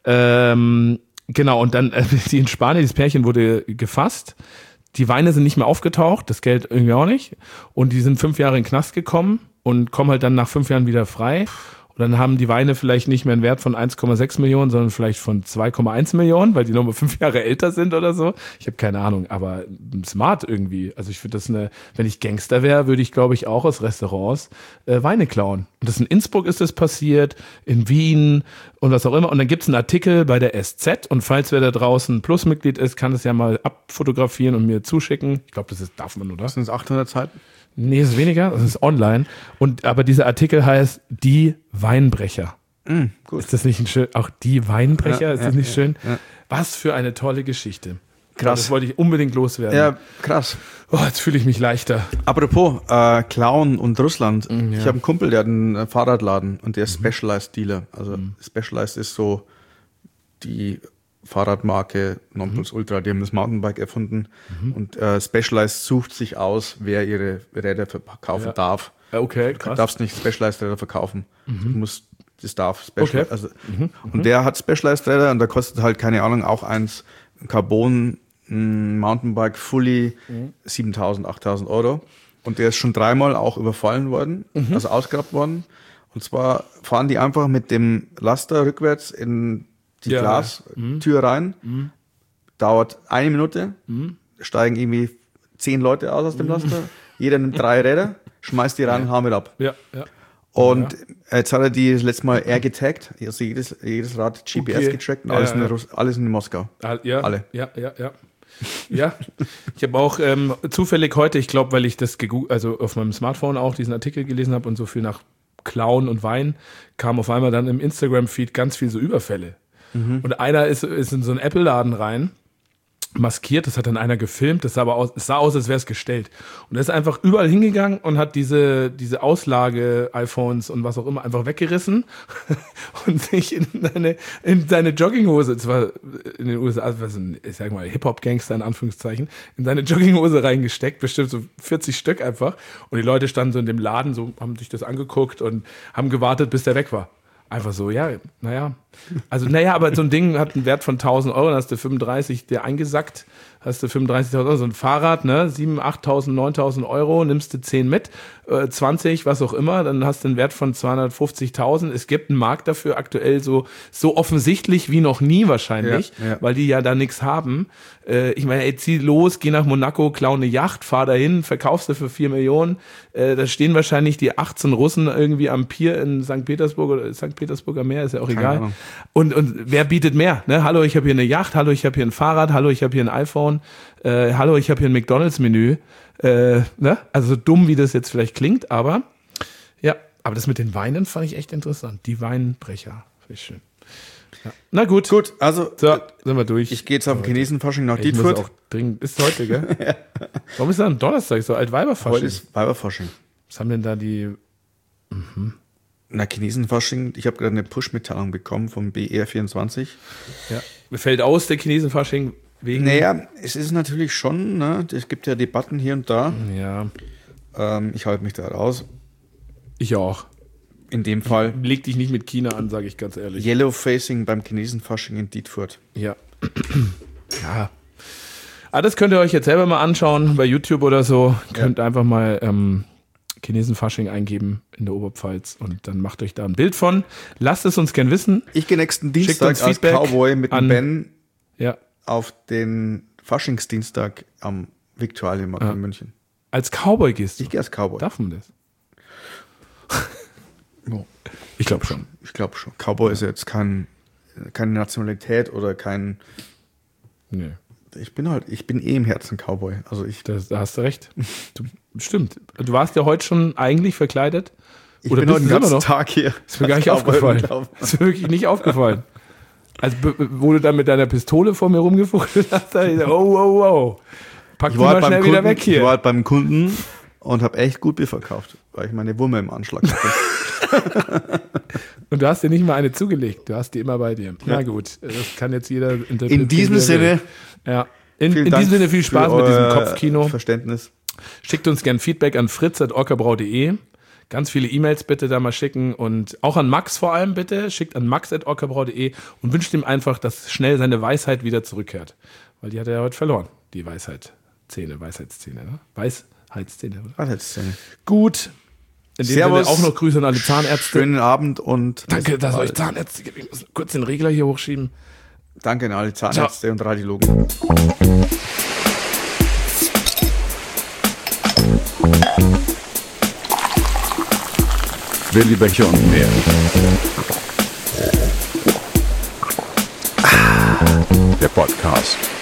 genau, und dann die in Spanien, dieses Pärchen wurde gefasst. Die Weine sind nicht mehr aufgetaucht, das Geld irgendwie auch nicht. Und die sind 5 Jahre in den Knast gekommen und kommen halt dann nach 5 Jahren wieder frei. Und dann haben die Weine vielleicht nicht mehr einen Wert von 1,6 Millionen, sondern vielleicht von 2,1 Millionen, weil die nochmal 5 Jahre älter sind oder so. Ich habe keine Ahnung, aber smart irgendwie. Also ich finde das wenn ich Gangster wäre, würde ich, glaube ich, auch aus Restaurants Weine klauen. Und das in Innsbruck ist das passiert, in Wien und was auch immer. Und dann gibt es einen Artikel bei der SZ und falls wer da draußen Plusmitglied ist, kann es ja mal abfotografieren und mir zuschicken. Ich glaube, darf man, oder?
Sind es 800 Seiten?
Nee, es ist weniger, das ist online. Aber dieser Artikel heißt Die Weinbrecher.
Gut.
Ist das nicht ein schön? Auch Die Weinbrecher,
ja,
ist das nicht schön?
Ja.
Was für eine tolle Geschichte.
Krass.
Das wollte ich unbedingt loswerden.
Ja, krass.
Oh, jetzt fühle ich mich leichter.
Apropos Klauen und Russland. Ich habe einen Kumpel, der hat einen Fahrradladen und der ist Specialized Dealer. Also Specialized ist so die Fahrradmarke Nonplusultra, die haben das Mountainbike erfunden und Specialized sucht sich aus, wer ihre Räder verkaufen darf.
Okay,
Du
krass.
darfst nicht Specialized Räder verkaufen. Das darf
Okay.
Also, und der hat Specialized Räder und da kostet halt, keine Ahnung, auch eins Carbon Mountainbike Fully 7.000, 8.000 Euro. Und der ist schon 3-mal auch überfallen worden, also ausgeraubt worden. Und zwar fahren die einfach mit dem Laster rückwärts in die Glastür rein, dauert 1 Minute, steigen irgendwie 10 Leute aus dem Laster, jeder nimmt 3 Räder, schmeißt die rein und hauen mit ab.
Ja.
Und jetzt hat er die das letzte Mal getaggt, also jedes Rad GPS getrackt und alles in Moskau.
Ja,
alle.
Ja. Ja, ich habe auch zufällig heute, ich glaube, weil ich das also auf meinem Smartphone auch diesen Artikel gelesen habe und so viel nach Klauen und Wein, kam auf einmal dann im Instagram-Feed ganz viel so Überfälle. Und einer ist in so einen Apple-Laden rein, maskiert, das hat dann einer gefilmt, es sah aus, als wäre es gestellt. Und er ist einfach überall hingegangen und hat diese Auslage-iPhones und was auch immer einfach weggerissen und sich in seine Jogginghose, zwar in den USA, ich sag mal Hip-Hop-Gangster in Anführungszeichen, in seine Jogginghose reingesteckt, bestimmt so 40 Stück einfach. Und die Leute standen so in dem Laden, so haben sich das angeguckt und haben gewartet, bis der weg war. Einfach so, aber so ein Ding hat einen Wert von 1.000 Euro, dann hast du 35 dir eingesackt, hast du 35.000 Euro, so ein Fahrrad, 7.000, 8.000, 9.000 Euro, nimmst du 10 mit, 20, was auch immer, dann hast du einen Wert von 250.000. Es gibt einen Markt dafür aktuell so offensichtlich wie noch nie wahrscheinlich, weil die ja da nichts haben. Ich meine, ey, zieh los, geh nach Monaco, klau eine Yacht, fahr dahin, verkaufst du für 4 Millionen. Da stehen wahrscheinlich die 18 Russen irgendwie am Pier in St. Petersburg oder St. Petersburger Meer, ist ja auch egal. Und wer bietet mehr? Ne? Hallo, ich habe hier eine Yacht, hallo, ich habe hier ein Fahrrad, hallo, ich habe hier ein iPhone, hallo, ich habe hier ein McDonalds-Menü. Also so dumm, wie das jetzt vielleicht klingt, aber aber das mit den Weinen fand ich echt interessant. Die Weinbrecher, finde ich schön. Ja. Na gut.
Gut, also
so, sind wir durch.
Ich gehe jetzt auf den Chinesenfasching nach
Dietfurt.
Dietfurt.
Muss auch dringend, ist heute, gell? Ja. Warum ist das ein Donnerstag, so Altweiberfasching?
Heute ist Weiberfasching.
Was haben denn da die...
Na, Chinesenfasching, ich habe gerade eine Push-Mitteilung bekommen vom BR24.
Ja. Mir fällt aus, der Chinesenfasching wegen...
Naja, es ist natürlich schon, ne, es gibt ja Debatten hier und da.
Ja.
Ich halte mich da raus.
Ich auch.
In dem Fall.
Leg dich nicht mit China an, sage ich ganz ehrlich.
Yellowfacing beim Chinesenfasching in Dietfurt.
Ja. Ja. das könnt ihr euch jetzt selber mal anschauen bei YouTube oder so. Könnt einfach mal Chinesenfasching eingeben in der Oberpfalz und dann macht euch da ein Bild von. Lasst es uns gern wissen.
Ich gehe nächsten Dienstag als
Feedback
Cowboy mit dem Ben
Ja.
auf den Faschingsdienstag am Viktualienmarkt in München.
Als Cowboy gehst du?
Ich gehe als Cowboy.
Darf man das?
Oh.
Ich glaube schon.
Ich glaube schon. Cowboy ist ja jetzt keine Nationalität oder kein.
Nee.
Ich bin im Herzen Cowboy. Also
Da hast du recht. Stimmt. Du warst ja heute schon eigentlich verkleidet.
Ich bin heute den ganzen Tag hier.
Ist mir gar nicht aufgefallen. Ist mir wirklich nicht aufgefallen. Also, wo du dann mit deiner Pistole vor mir rumgefuchtelt hast, da ich gesagt, oh. Pack die mal schnell wieder weg hier.
Ich war halt beim Kunden und habe echt gut Bier verkauft, weil ich meine Wumme im Anschlag hatte.
Und du hast dir nicht mal eine zugelegt. Du hast die immer bei dir. Ja. Na gut, das kann jetzt jeder interpretieren.
In diesem Sinne.
Ja. In diesem Sinne viel Spaß mit diesem Kopfkino.
Verständnis.
Schickt uns gern Feedback an fritz@orkabrau.de. Ganz viele E-Mails bitte da mal schicken und auch an Max vor allem bitte. Schickt an max@orkabrau.de und wünscht ihm einfach, dass schnell seine Weisheit wieder zurückkehrt. Weil die hat er ja heute verloren, die Weisheitszähne, ne? Weisheitszähne, oder?
Weisheitszähne.
Gut. In dem
Servus.
Sinne auch noch Grüße an alle Zahnärzte.
Schönen Abend und
Danke, dass euch Zahnärzte gibt. Ich muss kurz den Regler hier hochschieben.
Danke an alle Zahnärzte und Radiologen.
Willi Becher und mehr. Der Podcast.